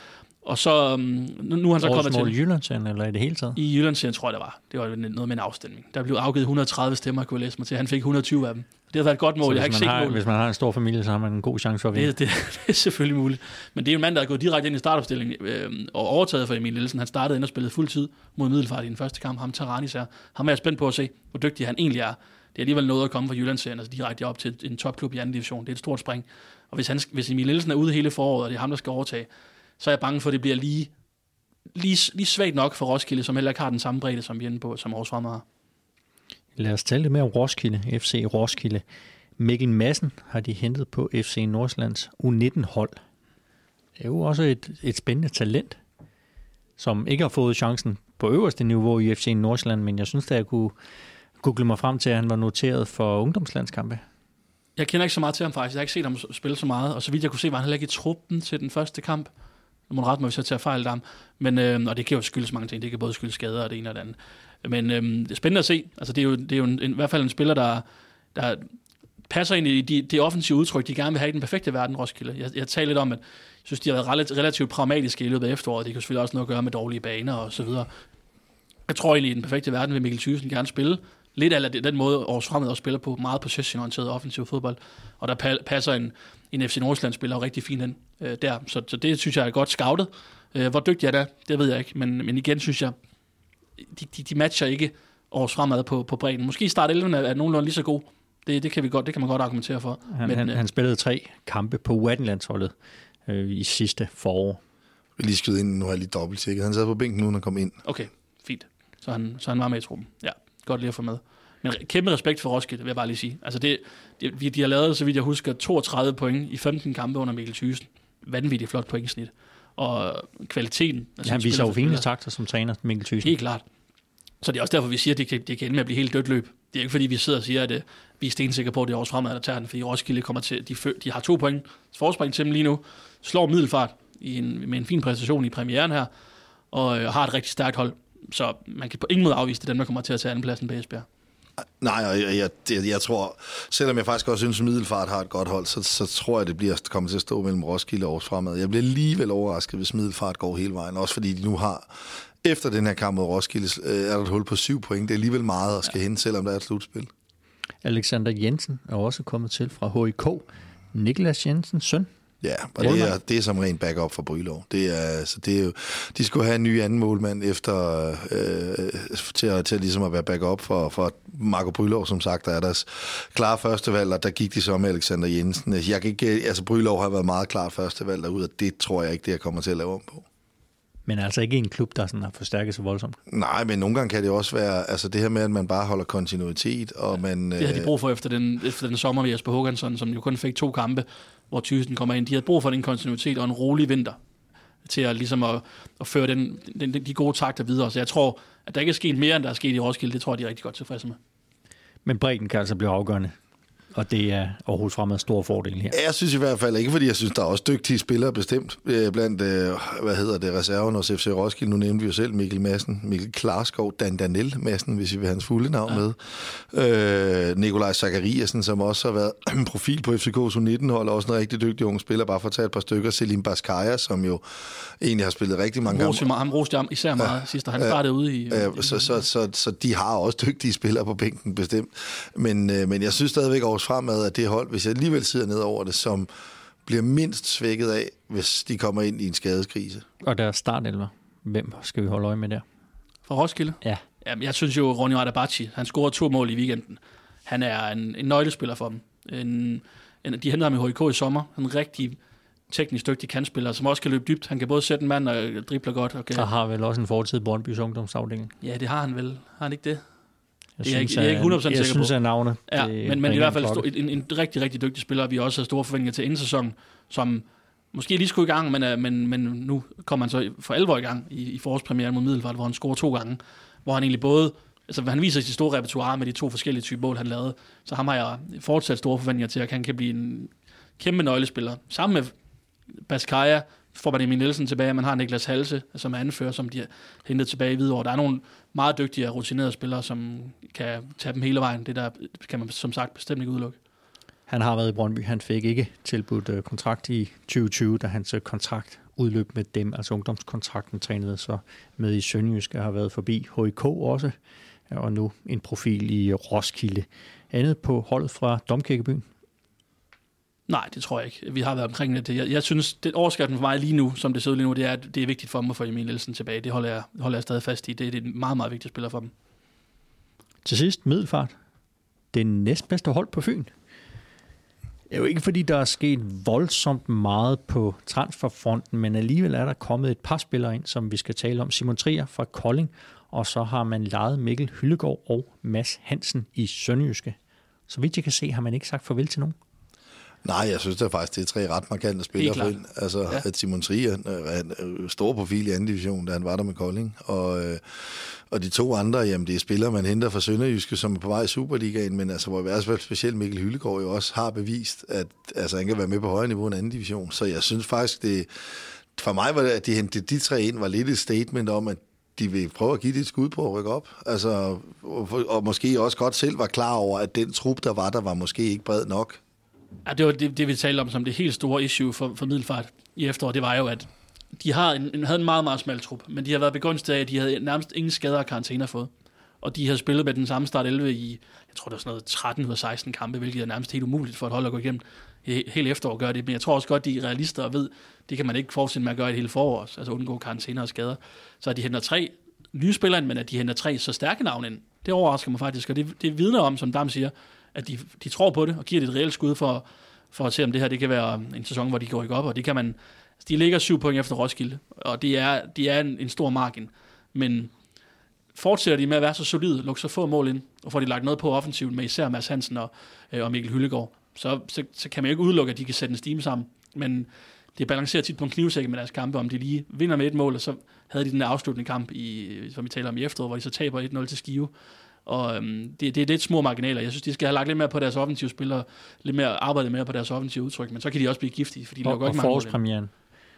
Og så, um, nu, nu er han så kommet til... i Jyllandsserien, eller i det hele taget? I Jyllandsserien, tror jeg, det var. Det var noget med en afstemning. Der blev afgivet et hundrede og tredive stemmer, kunne jeg læse mig til. Han fik et hundrede og tyve af dem. Det har været et godt mål. Så jeg har ikke set har, mål. Hvis man har en stor familie, så har man en god chance for at vinde. Det, det, det er selvfølgelig muligt. Men det er jo en mand, der er gået direkte ind i startopstillingen øh, og overtaget for Emil Nielsen. Han startede ind og spillede fuld tid mod Middelfart i den første kamp. Ham Taranis er. Ham er jeg spændt på at se, hvor dygtig han egentlig er. Det er alligevel noget at komme fra Jyllandsserien, altså direkte op til en topklub i anden division. Det er et stort spring. Og hvis, han, hvis Emil Nielsen er ude hele foråret, og det er ham, der skal overtage, så er jeg bange for, at det bliver lige, lige, lige svagt nok for Roskilde, som heller ikke har den samme bredde, som vi er inde på, som Aarhus Fremad har. Lad os tale lidt mere om Roskilde, F C Roskilde. Mikkel Madsen har de hentet på F C Nordsjællands U nitten-hold. Det er jo også et, et spændende talent, som ikke har fået chancen på øverste niveau i F C Nordsjælland, men jeg synes, at jeg kunne google mig frem til, at han var noteret for ungdomslandskampe. Jeg kender ikke så meget til ham faktisk. Jeg har ikke set ham spille så meget, og så vidt jeg kunne se, var han heller ikke i truppen til den første kamp. Nu må du rette mig, hvis jeg tager fejl af ham. Men, øh, og det kan jo skyldes mange ting. Det kan både skyldes skader og det ene og det andet. Men øh, det er spændende at se. Altså, det er jo, det er jo en, en, i hvert fald en spiller, der, der passer ind i de, de offensive udtryk, de gerne vil have i den perfekte verden, Roskilde. Jeg, jeg taler lidt om, at jeg synes, de har været relativt, relativt pragmatiske i løbet af efteråret. Det kan selvfølgelig også noget at gøre med dårlige baner og så videre. Jeg tror egentlig, i den perfekte verden vil Mikkel Thyssen gerne spille. Lidt af den måde, Aarhus Fremad også spiller på, meget possession-orienteret offensiv fodbold. Og der passer en, en F C Nordsjælland-spiller rigtig fint ind øh, der. Så, så det synes jeg er godt scoutet. Øh, hvor dygtig er det, det ved jeg ikke. Men, men igen synes jeg, de, de, de matcher ikke Aarhus Fremad på, på bredden. Måske start elleve er, er nogenlunde lige så god. Det, det, kan vi godt, det kan man godt argumentere for. Han, men, han, øh, han spillede tre kampe på U atten-landsholdet øh, i sidste forår. Vi lige skyde ind, nu har jeg lige dobbelttjekket. Han sad på bænken nu, når han kom ind. Okay, fint. Så han, så han var med i truppen. Ja, godt lige at få med. Men kæmpe respekt for Roskilde, vil jeg bare lige sige. Altså det, det, de har lavet, så vidt jeg husker, toogtredive point i femten kampe under Mikkel Thyssen. Vanvittigt flot pointsnit. Og kvaliteten... Altså ja, han viser jo fine takter som træner, Mikkel Thyssen. Helt klart. Så det er også derfor, vi siger, at det kan, det kan ende med at blive helt dødt løb. Det er ikke fordi, vi sidder og siger, at uh, vi er stensikre på, at det er Aarhus Fremad, der tager den, fordi Roskilde kommer til... De, de har to point forspring til dem lige nu. Slår Middelfart i en, med en fin præstation i premieren her. Og uh, har et rigtig stærkt hold. Så man kan på ingen måde afvise, det dem, der kommer til at tage andenpladsen på Esbjerg. Nej, og jeg, jeg, jeg tror, selvom jeg faktisk også synes, at Middelfart har et godt hold, så, så tror jeg, det bliver kommet til at stå mellem Roskilde og Aarhus Fremad. Jeg bliver alligevel overrasket, hvis Middelfart går hele vejen, også fordi de nu har, efter den her kamp mod Roskilde, er der et hul på syv point. Det er alligevel meget at skal ja. hente, selvom der er et slutspil. Alexander Jensen er også kommet til fra H I K. Niklas Jensens søn. Ja, og det er, det er som ren backup for Brylov. Det er, altså, det er jo, de skulle have en ny anden målmand efter, øh, til, at, til at, ligesom at være backup for, for Marco Brylov, som sagt, der er deres klare førstevalg, og der gik de så med Alexander Jensen. Jeg kan ikke, altså Brylov har været meget klart førstevalg derude, og det tror jeg ikke, det jeg kommer til at lave om på. Men altså ikke en klub, der sådan har forstærket så voldsomt. Nej, men nogle gange kan det også være, altså det her med, at man bare holder kontinuitet, og man... Det havde de brug for efter den, efter den sommer ved Jesper Håkansson, som jo kun fik to kampe, hvor Thyssen kommer ind. De havde brug for den kontinuitet og en rolig vinter til at, ligesom at, at føre den, den, de gode takter videre. Så jeg tror, at der ikke er sket mere, end der er sket i Roskilde. Det tror jeg, de er rigtig godt tilfredse med. Men bredden kan altså blive afgørende. Og det er Aarhus Fremad stor fordel her. Jeg synes i hvert fald ikke, fordi jeg synes, der er også dygtige spillere bestemt blandt, hvad hedder det, reserven hos F C Roskilde. Nu nævnte vi jo selv Mikkel Madsen, Mikkel Klarskov, Dan Danel Madsen, hvis I vil have hans fulde navn ja. med. Øh, Nikolaj Zachariasen, som også har været en profil på F C K's U nitten-hold, også en rigtig dygtig unge spiller, bare for at tage et par stykker. Selim Baskaya, som jo egentlig har spillet rigtig mange gange. Han roste ham især meget ja, sidst, og han startede ja, ude i... Ja, i så, så, så, så de har også dygtige spillere på bænken, bestemt. Men, øh, men jeg synes stadigvæk også Fremad, at det hold, hvis jeg alligevel sidder ned over det, som bliver mindst svækket af, hvis de kommer ind i en skadeskrise. Og der er startelver. Hvem skal vi holde øje med der? For Roskilde? Ja. Jamen, jeg synes jo, Ronny Adabachi, han scorede to mål i weekenden. Han er en, en nøglespiller for dem. En, en, de hentede ham i H I K i sommer. En rigtig teknisk dygtig kantspiller, som også kan løbe dybt. Han kan både sætte en mand og dribler godt. Og, kan... og har vel også en fortid i Brøndbys ungdomsafdeling. Ja, det har han vel. Har han ikke det? Jeg det er, synes, ikke, jeg er ikke hundrede procent sikker på. Jeg synes, at navnet... Ja, men, men i hvert fald en, en, en rigtig, rigtig dygtig spiller. Vi har også store forventninger til inden sæsonen, som måske lige skulle i gang, men, men, men nu kommer han så for alvor i gang i, i forårspremieren mod Middelfart, hvor han scorer to gange. Hvor han egentlig både... Altså, han viser sit store repertoire med de to forskellige typer mål, han lavede. Så ham har jeg fortsat store forventninger til, at han kan blive en kæmpe nøglespiller. Sammen med Baskaya får man Emil Nielsen tilbage. Man har Niklas Halse, som er anfører, som de har hentet tilbage i Hvidovre. Der er nogle meget dygtige og rutinerede spillere, som kan tage dem hele vejen. Det der kan man som sagt bestemt ikke udelukke. Han har været i Brøndby. Han fik ikke tilbudt kontrakt i tyve tyve, da hans kontrakt udløb med dem, altså ungdomskontrakten trænede så med i Sønderjyske, har været forbi H I K også, og nu en profil i Roskilde. Andet på holdet fra Domkirkebyen? Nej, det tror jeg ikke. Vi har været omkring det. Jeg, jeg synes, det overskriften for mig lige nu, som det ser ud lige nu, det er, at det er vigtigt for dem at få Emil Nielsen tilbage. Det holder jeg, holder jeg stadig fast i. Det, det er en meget, meget vigtig spiller for dem. Til sidst, Middelfart. Det næstbedste hold på Fyn. Det er jo ikke, fordi der er sket voldsomt meget på transferfronten, men alligevel er der kommet et par spillere ind, som vi skal tale om. Simon Trier fra Kolding, og så har man lejet Mikkel Hyllegaard og Mads Hansen i Sønderjyske. Så vidt jeg kan se, har man ikke sagt farvel til nogen. Nej, jeg synes det er faktisk, det er tre ret markante spillere for ind. Altså, ja. At Simon Trier er en stor profil i anden division, da han var der med Kolding. Og, og de to andre, jamen det er spillere, man henter fra Sønderjyske, som er på vej i Superligaen, men altså, hvor i hvert fald specielt Mikkel Hyllegaard jo også har bevist, at altså, han kan være med på højere niveau end anden division. Så jeg synes faktisk, det for mig var det, at de hentede de tre ind, var lidt et statement om, at de vil prøve at give det et skud på at rykke op. Altså, og, og måske også godt selv var klar over, at den trup, der var der, var måske ikke bred nok. Ja, det var det, det, vi talte om som det helt store issue for, for Middelfart i efteråret. Det var jo, at de har en, havde en meget, meget smal trup, men de har været begunstiget af, at de havde nærmest ingen skader og karantæner fået. Og de har spillet med den samme start elleve i, jeg tror, der er sådan noget tretten ud af seksten kampe, hvilket er nærmest helt umuligt for et hold at gå igennem hele efterår gøre det. Men jeg tror også godt, de er realister og ved, det kan man ikke fortsætte med at gøre et hele forår, altså undgå karantæner og skader. Så at de henter tre nye spillere ind, men at de henter tre så stærke navne ind, det overrasker mig faktisk. Og det, det vidner om, som Dam siger, at de, de tror på det og giver det et reelt skud for, for at se, om det her det kan være en sæson, hvor de kan rykke op. Og det kan man. De ligger syv point efter Roskilde, og det er, de er en, en stor margin. Men fortsætter de med at være så solide, lukke så få mål ind, og får de lagt noget på offensivt med især Mads Hansen og, og Mikkel Hyllegaard, så, så, så kan man jo ikke udelukke, at de kan sætte en stime sammen. Men det balancerer tit på en knivsække med deres kampe, om de lige vinder med et mål, og så havde de den der afsluttende kamp, i, som vi taler om i efteråret, hvor de så taber et nul til Skive. Og øhm, det, det er lidt små marginaler. Jeg synes, de skal have lagt lidt mere på deres offensive spillere, lidt mere arbejde mere på deres offensive udtryk, men så kan de også blive giftige, fordi de lukker ikke mange mål. Og forårspremieren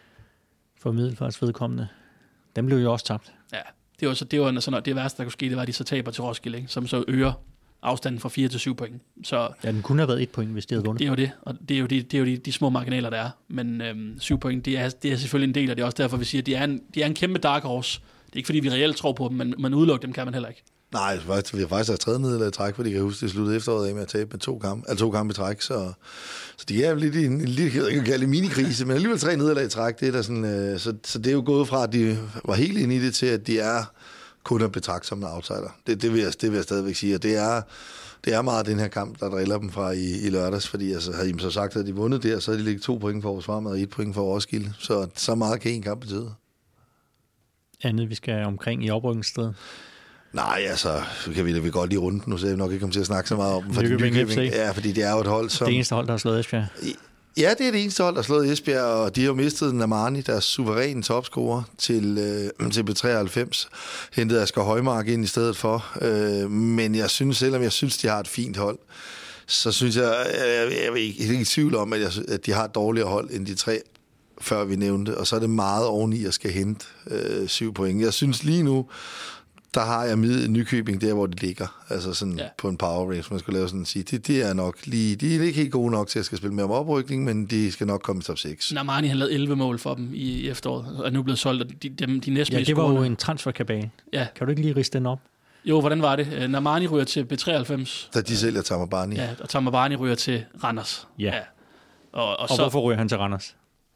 for Middelfarts vedkommende, den blev jo også tabt. Ja, det var så det var sådan det værste der kunne ske, det var at de så taber til Roskilde, ikke? Som så øger afstanden fra fire til syv point. Så ja, den kunne have været et point, hvis de havde vundet. Det er jo det, og det er jo de, det er jo de, de små marginaler der er, men øhm, syv point, det er det er selvfølgelig en del af det, også derfor vi siger, at de er en de er en kæmpe dark horse. Det er ikke fordi vi reelt tror på dem, men man udelukker dem kan man heller ikke. Nej, vi har faktisk haft tredje nederlag i træk, fordi jeg kan huske, det sluttede efteråret af med at tabe med to kampe, altså to kampe i træk, så, så de er lidt i en, en lille, jeg kan kalde det minikrise, men alligevel tre nederlag i træk, det er der sådan, øh, så, så det er jo gået fra, at de var helt inde i det, til at de er kun at betragte som en outsider. Det, det, vil jeg, det vil jeg stadigvæk sige, og det er, det er meget den her kamp, der driller dem fra i, i lørdags, fordi altså, havde de så sagt, at de vundet der, så havde de ligget to point for Aarhus Fremad og et point for Roskilde, så så meget kan en kamp betyde. Andet, vi skal omkring i oprykningsstedet. Nej, altså, så kan vi da vi godt lige rundt. Nu ser vi nok ikke komme til at snakke så meget om dem. Fordi Nykøbing F C. Ja, fordi det er jo et hold, som... Det eneste hold, der har slået Esbjerg. Ja, det er det eneste hold, der har slået Esbjerg, og de har jo mistet Namani, deres suveræne topscorer, til, øh, til B treoghalvfems. Hentede Asger Højmark ind i stedet for. Øh, men jeg synes, selvom jeg synes, de har et fint hold, så synes jeg, jeg, jeg er ikke, ikke i tvivl om, at, jeg, at de har et dårligere hold end de tre, før vi nævnte. Og så er det meget oveni at skal hente øh, syv point. Jeg synes lige nu, der har jeg med Nykøbing der, hvor det ligger. Altså sådan ja. På en power range, man skulle lave sådan at sige. Det, det er nok lige, de er ikke helt gode nok til at skal spille mere om oprykning, men de skal nok komme i top seks. Namani har lavet elleve mål for dem i, i efteråret, og er nu blevet solgt, og de, de, de næste ja, det var scorene. Jo en transferkabale. Ja. Kan du ikke lige riste den op? Jo, hvordan var det? Namani ryger til B treoghalvfems. Da de sælger Tamabani. Ja, og Tamabani ryger til Randers. Ja. ja. Og, og, og så, hvorfor ryger han til Randers?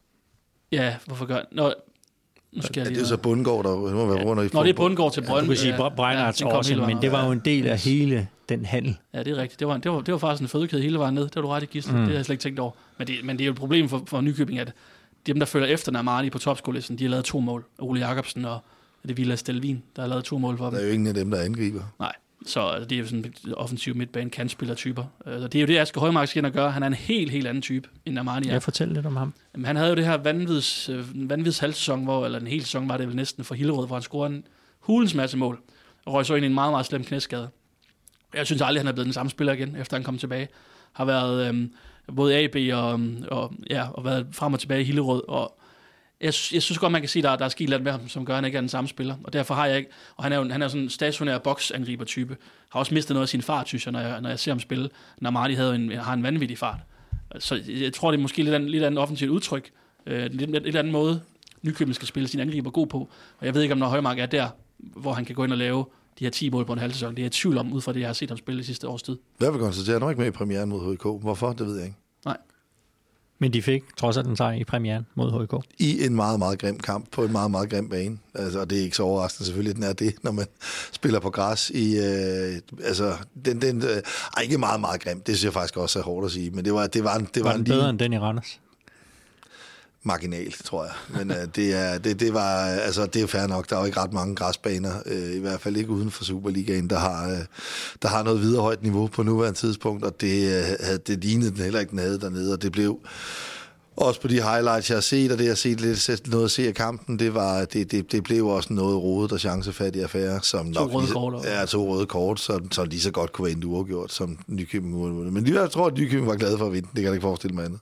Ja, hvorfor gør Nå, nu skal ja, jeg det er så Bundgaard, der må være rundt i. Nå, det er Bundgaard til Brøndby. Ja, du kan sige ja, Breinarts ja, også, men det var jo en del af hele den handel. Ja, det er rigtigt. Det var, det var, det var faktisk en fødekæde hele vejen ned. Det var du ret i, Gisle. Mm. Det har jeg slet ikke tænkt over. Men det, men det er jo et problem for, for Nykøbing, at dem, der følger efter Namani på topskolelisten, de har lavet to mål. Ole Jacobsen og det Villa Stelvin, der har lavet to mål for dem. Der er jo ingen af dem, der angriber. Nej. Så altså, det er jo sådan offensiv midtbane kantspillertyper. Uh, det er jo det, Asger Højmark skal ind og gøre. Han er en helt, helt anden type end Namani er. Jeg fortæller lidt om ham. Jamen, han havde jo det her vanvids, øh, vanvids halvsæson, hvor, eller en hel sæson var det vel næsten for Hillerød, hvor han scorede en hulens masse mål, og røg så ind i en meget, meget slem knæskade. Jeg synes aldrig, han er blevet den samme spiller igen, efter han kom tilbage. Har været øh, både A B og, og, ja, og været frem og tilbage i Hillerød, og Jeg synes, jeg synes godt, man kan sige, at der, der er sket lidt med ham, som gør, at han ikke er den samme spiller. Og derfor har jeg ikke... Og han er jo han er sådan en stationær boksangriber-type. Har også mistet noget af sin fart, synes jeg, når jeg, når jeg ser ham spille. Namadi havde en, har en vanvittig fart. Så jeg tror, det er måske lidt andet, lidt andet offensivt udtryk. Øh, lidt, lidt, lidt anden måde. Nykøbing skal spille sin angriber god på. Og jeg ved ikke, om når Højmark er der, hvor han kan gå ind og lave de her ti mål på en halv sæson. Det er jeg i tvivl om, ud fra det, jeg har set ham spille i sidste års tid. Jeg vil konstatere, at han er ikke med i premieren mod H K. Hvorfor? Det ved jeg ikke. Nej. Men de fik trods alt en sejr i premieren mod H K. I en meget, meget grim kamp på en meget, meget grim bane. Altså, og det er ikke så overraskende selvfølgelig, den er det, når man spiller på græs i... Øh, altså, den... den øh, ikke meget, meget grim. Det synes jeg faktisk også er hårdt at sige. Men det var, det var, en, det var, var den en bedre lige... end den i Randers? Marginalt, tror jeg. Men øh, det, er, det, det, var, altså, det er fair nok. Der er jo ikke ret mange græsbaner, øh, i hvert fald ikke uden for Superligaen, der har, øh, der har noget videre højt niveau på nuværende tidspunkt, og det, øh, det lignede den heller ikke, den havde dernede, og det blev også på de highlights, jeg har set, og det jeg har set lidt noget at se af kampen, det var det, det, det blev også noget rodet og chancefattig affære, som to nok røde lige, kort, ja, to røde kort, som, som lige så godt kunne være en uafgjort, som Nykøbing. Men jeg tror, at Nykøbing var glad for at vinde. Det kan jeg ikke forestille mig andet.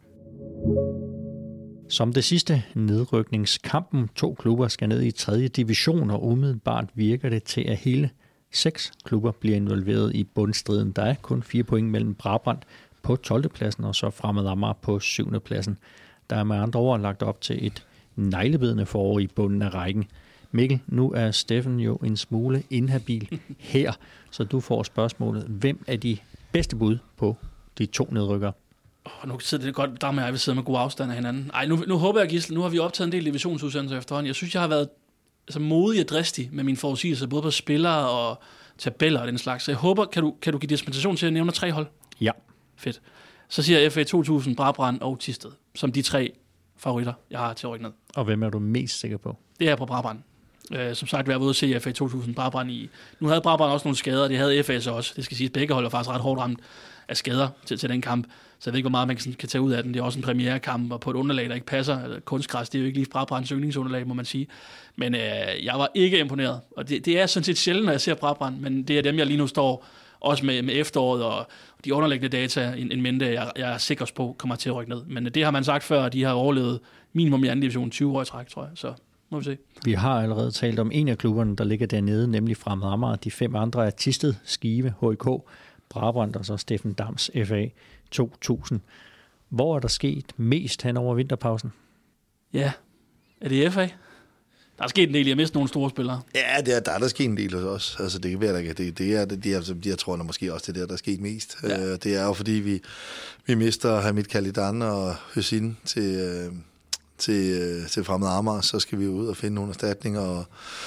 Som det sidste nedrykningskampen, to klubber skal ned i tredje division, og umiddelbart virker det til, at hele seks klubber bliver involveret i bundstriden. Der er kun fire point mellem Brabrand på tolvte pladsen, og så Fremad Amager på syvende pladsen. Der er med andre ord lagt op til et neglebidende forår i bunden af rækken. Mikkel, nu er Steffen jo en smule inhabil her, så du får spørgsmålet. Hvem er de bedste bud på de to nedrykkere? Oh, nu sidder det godt, der med, at vi sidder med god afstand af hinanden. Ej, nu, nu håber jeg, Gisle, nu har vi optaget en del divisionsudsendelser efterhånden. Jeg synes, jeg har været altså, modig og dristig med mine forudsigelser, både på spillere og tabeller og den slags. Så jeg håber, kan du, kan du give dispensation til at nævne tre hold? Ja. Fedt. Så siger jeg F A to tusind, Brabrand og Thisted, som de tre favoritter, jeg har til at rykke ned. Og hvem er du mest sikker på? Det er på Brabrand. Øh, som sagt, vi har været ude at se F A to tusind Brabrand i... Nu havde Brabrand også nogle skader, det havde F A så også. Det skal siges, begge hold er faktisk ret hårdt ramt af skader til, til den kamp. Så jeg ved ikke, hvor meget man kan, kan tage ud af den. Det er også en premierekamp, og på et underlag, der ikke passer. Kunstgræs, det er jo ikke lige Brabrands yndlingsunderlag, må man sige. Men øh, jeg var ikke imponeret. Og det, det er sådan set sjældent, når jeg ser Brabrand, men det er dem, jeg lige nu står også med, med efteråret og de underliggende data, en, en mente, jeg, jeg er sikker på, kommer til at rykke ned. Men det har man sagt før, at de har overlevet minimum i anden division tyve år i træk, tror jeg. Så må vi se. Vi har allerede talt om en af klubberne, der ligger dernede, nemlig Fremad Amager. De fem andre er Thisted, Skive, H I K, Brabrand og så Steffen Dams F A to tusind. Hvor er der sket mest hen over vinterpausen? Ja, er det F A? Der er sket en del, jeg har mistet nogle store spillere. Ja, det er, der er der sket en del hos os. Altså, det kan være, det, det, det er, det, det er, jeg tror, der måske også det der, der er sket mest. Ja. Uh, det er jo, fordi vi, vi mister Hamid Khalidan og Hüseyin til, uh, til, uh, til Fremad Amager, så skal vi ud og finde nogle erstatninger, og,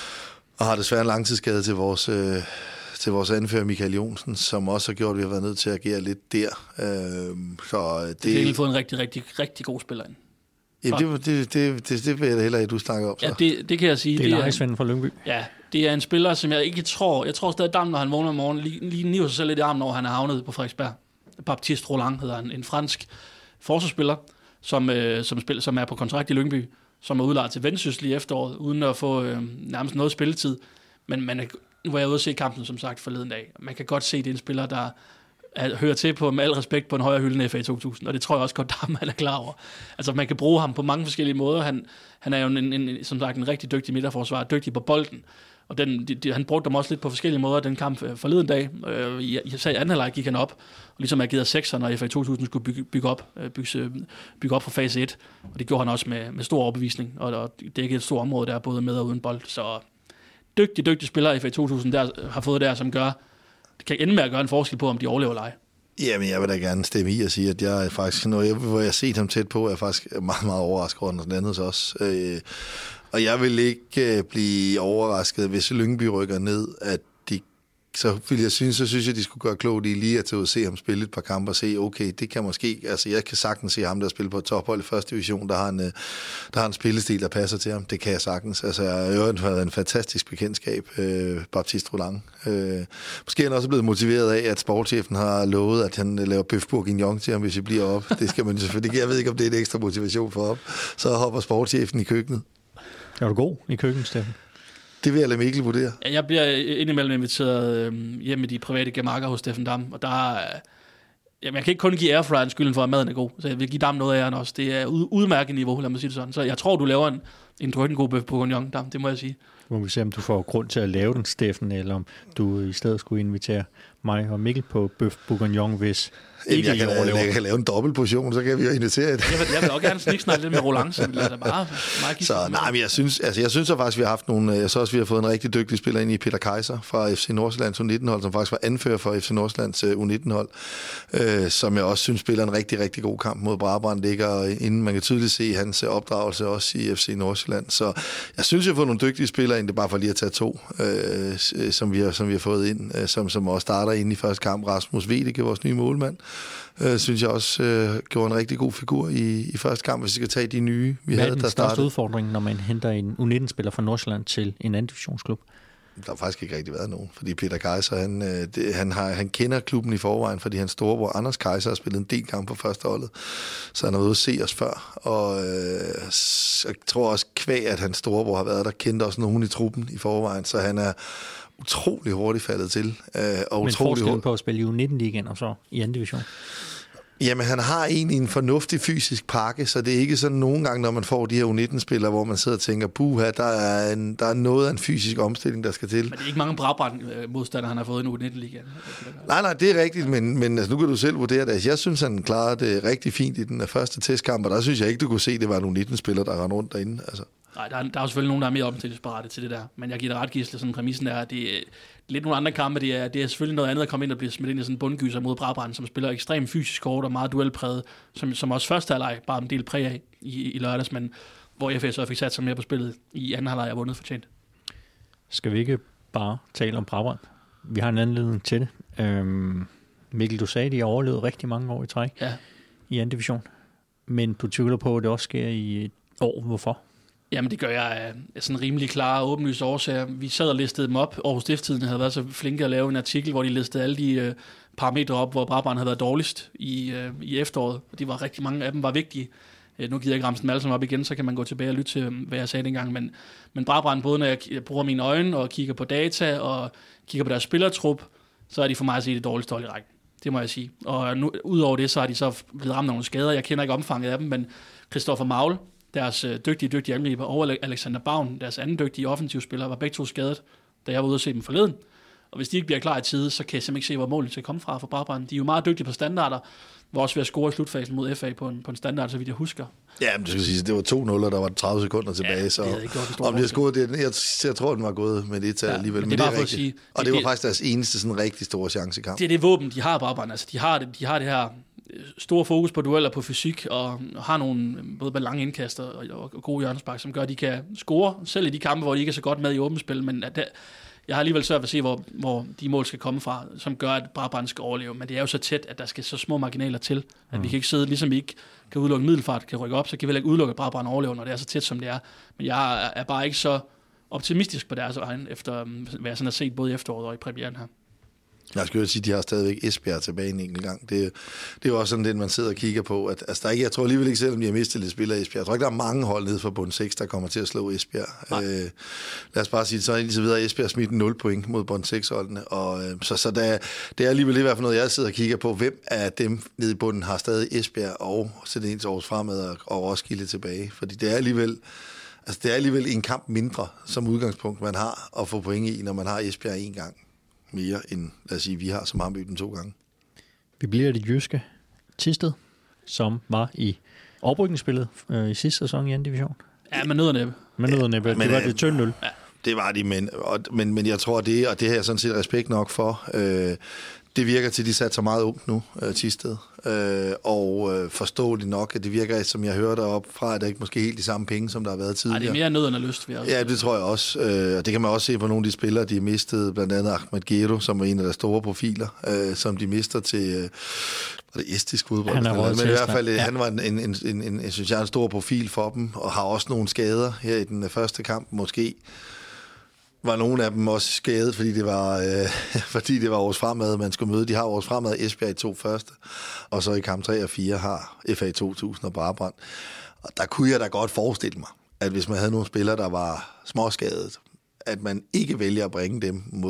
og har desværre en langtidsskade til vores... Uh, til vores anfører Michael Jonsen, som også har gjort, at vi har været nødt til at agere lidt der. Øh, så det, det har egentlig fået en rigtig, rigtig, rigtig god spiller ind. Ja, det, det, det, det, det vil jeg da heller ikke, du snakker om. Så. Ja, det, det kan jeg sige. Det er Lejesvend fra Lyngby. Ja, det er en spiller, som jeg ikke tror, jeg tror stadig, Dam, når han vågner om morgenen, lige, lige niver sig selv lidt i armen, når han er havnet på Frederiksberg. Baptiste Roland hedder han, en fransk forsvarsspiller, som, øh, som, spil, som er på kontrakt i Lyngby, som er udlejet til Vendsyssel i efteråret, uden at få øh, nærmest noget spilletid. Men man er nu var jeg ude at se kampen, som sagt, forleden dag. Man kan godt se, at det er en spiller, der er, hører til på, med al respekt, på en højere hylde end F A to tusind, og det tror jeg også godt, at han er klar over. Altså, man kan bruge ham på mange forskellige måder. Han, han er jo, en, en, som sagt, en rigtig dygtig midterforsvarer, dygtig på bolden, og den, de, de, han brugte dem også lidt på forskellige måder, den kamp forleden dag. Øh, I, i anden halvleg gik han op, og ligesom agerede sekser, når F A to tusind skulle bygge, bygge, op, bygge, bygge op fra fase et, og det gjorde han også med, med stor overbevisning, og, og det er ikke et stort område der, både med og uden bold, så... Dygtig, dygtig spiller i F A to tusind der, har fået der, som gør, det kan ende med at gøre en forskel på, om de overlever eller ej. Jamen, jeg vil da gerne stemme i og sige, at jeg er faktisk, når jeg, hvor jeg har set ham tæt på, er jeg faktisk meget, meget overrasket over den anden også. Øh, og jeg vil ikke øh, blive overrasket, hvis Lyngby rykker ned, at de, så vil jeg synes, så synes jeg, de skulle gøre klogt i lige at tage ud og se ham spille et par kampe og se, okay, det kan måske, altså jeg kan sagtens se ham, der spiller på et tophold i første division, der har en, der har en spillestil, der passer til ham. Det kan jeg sagtens. Altså, jeg har jo været en fantastisk bekendtskab, øh, Baptiste Roland. Øh, måske er han også blevet motiveret af, at sportschefen har lovet, at han laver bøf bourguignon til ham, hvis vi bliver op. Det skal man selvfølgelig. Jeg ved ikke, om det er en ekstra motivation for op. Så hopper sportschefen i køkkenet. Er du god i køkkenet, Steffen? Det vil jeg lade Mikkel vurdere. Ja, jeg bliver indimellem inviteret øh, hjem i de private gemakker hos Steffen Dam, og der er... Jamen, jeg kan ikke kun give airfryeren skylden for, at maden er god, så jeg vil give Dam noget af æren også. Det er ud, udmærket niveau, lad mig sige det sådan. Så jeg tror, du laver en, en drøkken god bøf på Gagnon, Dam, det må jeg sige. Så må vi se, om du får grund til at lave den, Steffen, eller om du i stedet skulle invitere mig og Mikkel på bøf bourguignon, hvis ikke jeg, kan, jeg, jeg kan lave en dobbelt portion, så kan vi jo invitere et. Jeg vil, jeg vil også gerne sniksnakke lidt med Rolance. Bare, bare så nej, men jeg synes, altså, jeg synes at faktisk, vi har haft nogle, jeg så også, vi har fået en rigtig dygtig spiller ind i Peter Kaiser fra F C Nordsjællands U nitten-hold, som faktisk var anfører for F C Nordsjællands U nitten-hold, øh, som jeg også synes spiller en rigtig, rigtig god kamp mod Brabrand, ligger inden man kan tydeligt se hans opdragelse også i F C Nordsjælland. Så jeg synes, jeg har fået nogle dygtige spillere ind, det er bare for lige at tage to, øh, som, vi har, som vi har fået ind, øh, som, som også starter ind i første kamp. Rasmus Vedeke, vores nye målmand, øh, synes jeg også øh, gjorde en rigtig god figur i, i første kamp, hvis vi skal tage de nye, vi Hvad havde, der startede. Hvad er den største udfordring, når man henter en U nitten-spiller fra Nordsjælland til en anden divisionsklub? Der har faktisk ikke rigtig været nogen, fordi Peter Kaiser, han, øh, det, han, har, han kender klubben i forvejen, fordi hans storebror Anders Kaiser har spillet en del kamp på første holdet, så han har været ude at se os før, og øh, jeg tror også kvæg, at hans storebror har været der, kendte også nogen i truppen i forvejen, så han er utrolig hurtigt faldet til. Øh, og Men utrolig forskellen hurtigt på at spille i U nitten-ligaen og så i anden division? Jamen, han har egentlig en fornuftig fysisk pakke, så det er ikke sådan nogle gange, når man får de her U nitten-spillere, hvor man sidder og tænker, puha, der er, en, der er noget af en fysisk omstilling, der skal til. Men det er ikke mange Brabrand-modstandere, han har fået i U nitten-ligaen. Nej, nej, det er rigtigt, men, men altså, nu kan du selv vurdere det. Jeg synes, han klarede det rigtig fint i den første testkamp, og der synes jeg ikke, du kunne se, at det var en U nitten-spiller, der rendte rundt derinde. Altså. Nej, der er, der er jo selvfølgelig nogen, der er mere omstillingsparate til det der. Men jeg giver dig ret, Gisle, sådan præmissen er, at det er lidt nogle andre kampe. Det er, det er selvfølgelig noget andet at komme ind og blive smidt ind i sådan en bundgyser mod Brabrand, som spiller ekstremt fysisk hårdt og meget duelpræget, som, som også første halvleg bare en del præg af i, i lørdags, men hvor F A så fik sat sig mere på spillet i anden halvleg og vundet fortjent. Skal vi ikke bare tale om Brabrand? Vi har en anledning til det. Øhm, Mikkel, du sagde, at de har overlevet rigtig mange år i træk ja. i anden division. Men du tvivler på, at det også sker i et år. Hvorfor? Jamen, det gør jeg af sådan rimelig klare og åbenlyse årsager. Vi sad og listede dem op. Aarhus Stiftstidende havde været så flinke at lave en artikel, hvor de listede alle de øh, parametre op, hvor Brabrand havde været dårligst i, øh, i efteråret. Og de var rigtig mange af dem var vigtige. Øh, nu gider jeg ikke ramse dem alle sammen op igen, så kan man gå tilbage og lytte til, hvad jeg sagde dengang. Men, men Brabrand, både når jeg bruger mine øjne og kigger på data og kigger på deres spillertrup, så er de for mig at sige det dårligste hold i rækken. Det må jeg sige. Og nu, udover det, så har de så blevet ramt af nogle skader. Jeg kender ikke omfanget af dem, men Christoffer Magle, deres øh, dygtige, dygtige angriber, og Alexander Bavn, deres anden dygtige offensivspiller, var begge to skadet, da jeg var ude at se dem forleden. Og hvis de ikke bliver klar i tide, så kan jeg simpelthen ikke se, hvor målet skal komme fra for Brabrand. De er jo meget dygtige på standarder, var også ved at score i slutfasen mod F A på en, på en standard, så vidt jeg husker. Ja, men du skal sige, det var to nul, der var tredive sekunder tilbage, ja, så det ikke om de har scoret det, jeg, jeg tror, den var gået med det tal ja, alligevel, men det, men det er rigtigt. Sige, og det, det var faktisk deres eneste sådan rigtig store chancekamp. Det er det våben, de har, Brabrand. Altså, de har det, de har det her store fokus på dueller, på fysik, og har nogle både lange indkaster og, og gode hjørnespark, som gør, at de kan score, selv i de kampe, hvor de ikke er så godt med i åbent spil, men at der, jeg har alligevel svært ved at se, hvor, hvor de mål skal komme fra, som gør, at Brabrand skal overleve. Men det er jo så tæt, at der skal så små marginaler til, at mm. vi kan ikke sidde, ligesom vi ikke kan udelukke Middelfart, kan rykke op, så kan vi heller ikke udelukke, at Brabrand overlever, når det er så tæt, som det er. Men jeg er bare ikke så optimistisk på deres egen, efter hvad jeg sådan har set både i efteråret og i premieren her. Jeg skal jo sige, at de har stadigvæk Esbjerg tilbage en enkelt gang. Det, det er jo også sådan det, man sidder og kigger på. At, altså, der er ikke, jeg tror alligevel ikke, selvom de har mistet lidt spillere i Esbjerg. Jeg tror ikke, der er mange hold nede fra bund seks, der kommer til at slå Esbjerg. Øh, lad os bare sige, så indtil videre Esbjerg smidt nul point mod bund seks-holdene. Og, øh, så så der, det er alligevel i hvert fald noget, jeg sidder og kigger på. Hvem af dem nede i bunden har stadig Esbjerg og sætte ind til Aarhus Fremad og, og Roskilde tilbage? Fordi det er alligevel... Altså, det er alligevel en kamp mindre som udgangspunkt, man har at få point i, når man har Esbjerg en gang mere end, lad os sige, vi har, som har mødt dem to gange. Vi bliver det jyske Thisted, som var i oprykningsspillet øh, i sidste sæson i anden division. Ja, med nød og næppe. Med nød og næppe. Det var det tynd nul. Ja. Det var de, men, og, men, men jeg tror det, og det har jeg sådan set respekt nok for, øh, det virker til, at de satte så meget ungt nu, øh, Thisted. Øh, og øh, forståeligt nok, at det virker, som jeg hørte op fra, at der ikke måske helt de samme penge, som der har været tidligere. Nej, det er mere nød end lyst. Ja, det tror jeg også. Øh, og det kan man også se på nogle af de spillere, de mistede, blandt andet Ahmed Gero, som var en af deres store profiler, øh, som de mister til... Øh, var det estisk fodbold? Han er men i hvert fald, ja. Han var en, en, en, en, en, synes jeg, en stor profil for dem, og har også nogle skader her i den første kamp, måske. Var nogle af dem også skadet, fordi det var, øh, fordi det var Aarhus Fremad, man skulle møde. De har Aarhus Fremad, Esbjerg i to første, og så i kamp tre og fire har F A to tusind og Brabrand. Og der kunne jeg da godt forestille mig, at hvis man havde nogle spillere, der var småskadet, at man ikke vælger at bringe dem mod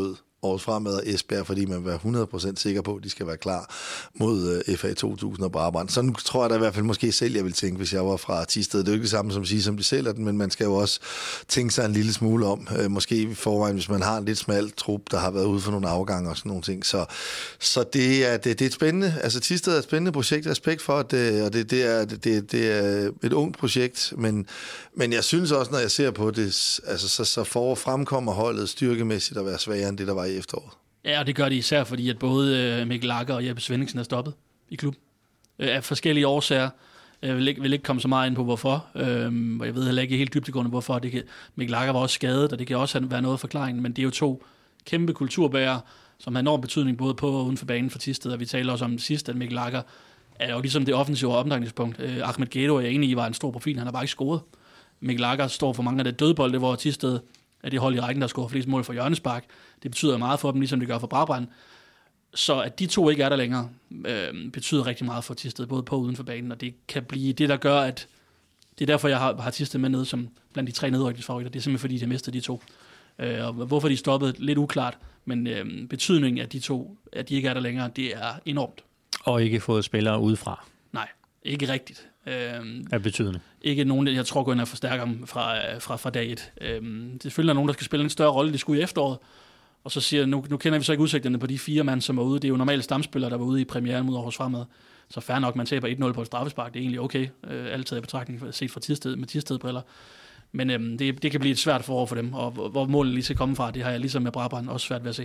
Aarhus Fremad og Esbjerg, fordi man vil være hundrede procent sikker på, at de skal være klar mod uh, F A to tusind og Brabrand. Sådan tror jeg da i hvert fald måske selv, jeg vil tænke, hvis jeg var fra Thisted. Det er jo ikke det samme som at sige, som de sælger den, men man skal jo også tænke sig en lille smule om. Uh, måske i forvejen, hvis man har en lidt smal trup, der har været ude for nogle afgange og sådan nogle ting. Så, så det, er, det, det er et spændende, altså Thisted er et spændende projekt, respekt for det, og det, det, er, det, det er et ungt projekt, men, men jeg synes også, når jeg ser på det, altså så, så for fremkommer holdet styrkemæssigt at være svagere end det, der var i efteråret. Ja, og det gør de især, fordi at både Mikkel Lager og Jeppe Svendingsen er stoppet i klub. Af forskellige årsager. Jeg vil ikke, vil ikke komme så meget ind på, hvorfor. Øhm, og jeg ved heller ikke helt dybdegående, hvorfor. Det kan, Mikkel Lager var også skadet, og det kan også være noget forklaring, men det er jo to kæmpe kulturbærere, som har enorm betydning både på og uden for banen for Thisted, og vi taler også om sidst, at Mikkel Lager er jo ligesom det offensive omdrejningspunkt. Øh, Ahmed Gedo er jeg enig i, var en stor profil, han har bare ikke scoret. Mikkel Lager står for mange af det dødbolde, hvor Thisted er det hold i rækken, der scorer flest mål for hjørnespark. Det betyder meget for dem, ligesom det gør for Brabrand. Så at de to ikke er der længere, øh, betyder rigtig meget for Thisted, både på og uden for banen, og det kan blive det, der gør, at det er derfor, jeg har, har Thisted med nede som blandt de tre nedrykningsfavoritter. Det er simpelthen fordi, de har mistet de to. Øh, og hvorfor de stoppede, lidt uklart, men øh, betydningen af de to, at de ikke er der længere, det er enormt. Og ikke fået spillere udefra? Nej, ikke rigtigt. Øh, er betydende? Ikke nogen, jeg tror går ind og forstærker dem fra, fra, fra dag et. Øh, det selvfølgelig er nogen, der skal spille en større rolle, de skulle i efteråret. Og så siger nu, nu kender vi så ikke udsigterne på de fire mand, som er ude. Det er jo normale stamspillere, der var ude i premieren mod Aarhus Fremad. Så fair nok, man taber et nul på et straffespark. Det er egentlig okay, øh, altid i betragtning set fra Thisted med Thisted-briller. Men øhm, det, det kan blive et svært forår for dem, og hvor målet lige skal komme fra, det har jeg ligesom med Brabrand også svært ved at se.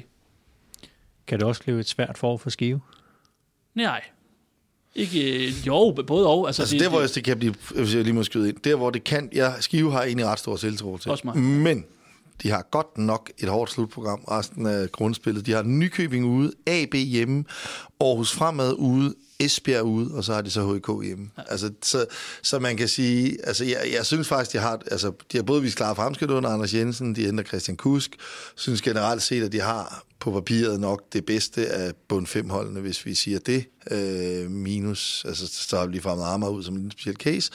Kan det også blive et svært forår for Skive? Nej. Ikke, jo, både og. Altså, altså det, der, hvor det, det kan blive, hvis jeg lige må skyde ind, der, hvor det kan, ja, Skive har egentlig ret stor tiltro til. Også mig. Men de har godt nok et hårdt slutprogram, resten af grundspillet. De har Nykøbing ude, A B hjemme, Aarhus Fremad ude, Esbjerg ude, og så har de så H K hjemme. Ja. Altså, så, så man kan sige, altså jeg, jeg synes faktisk, de har, altså, de har både vist klare fremskridt under Anders Jensen, de ændrer Christian Kusk, synes generelt set, at de har på papiret nok det bedste af bund fem holdene, hvis vi siger det, øh, minus, altså så har vi lige Fremad Amager ud som en speciel case.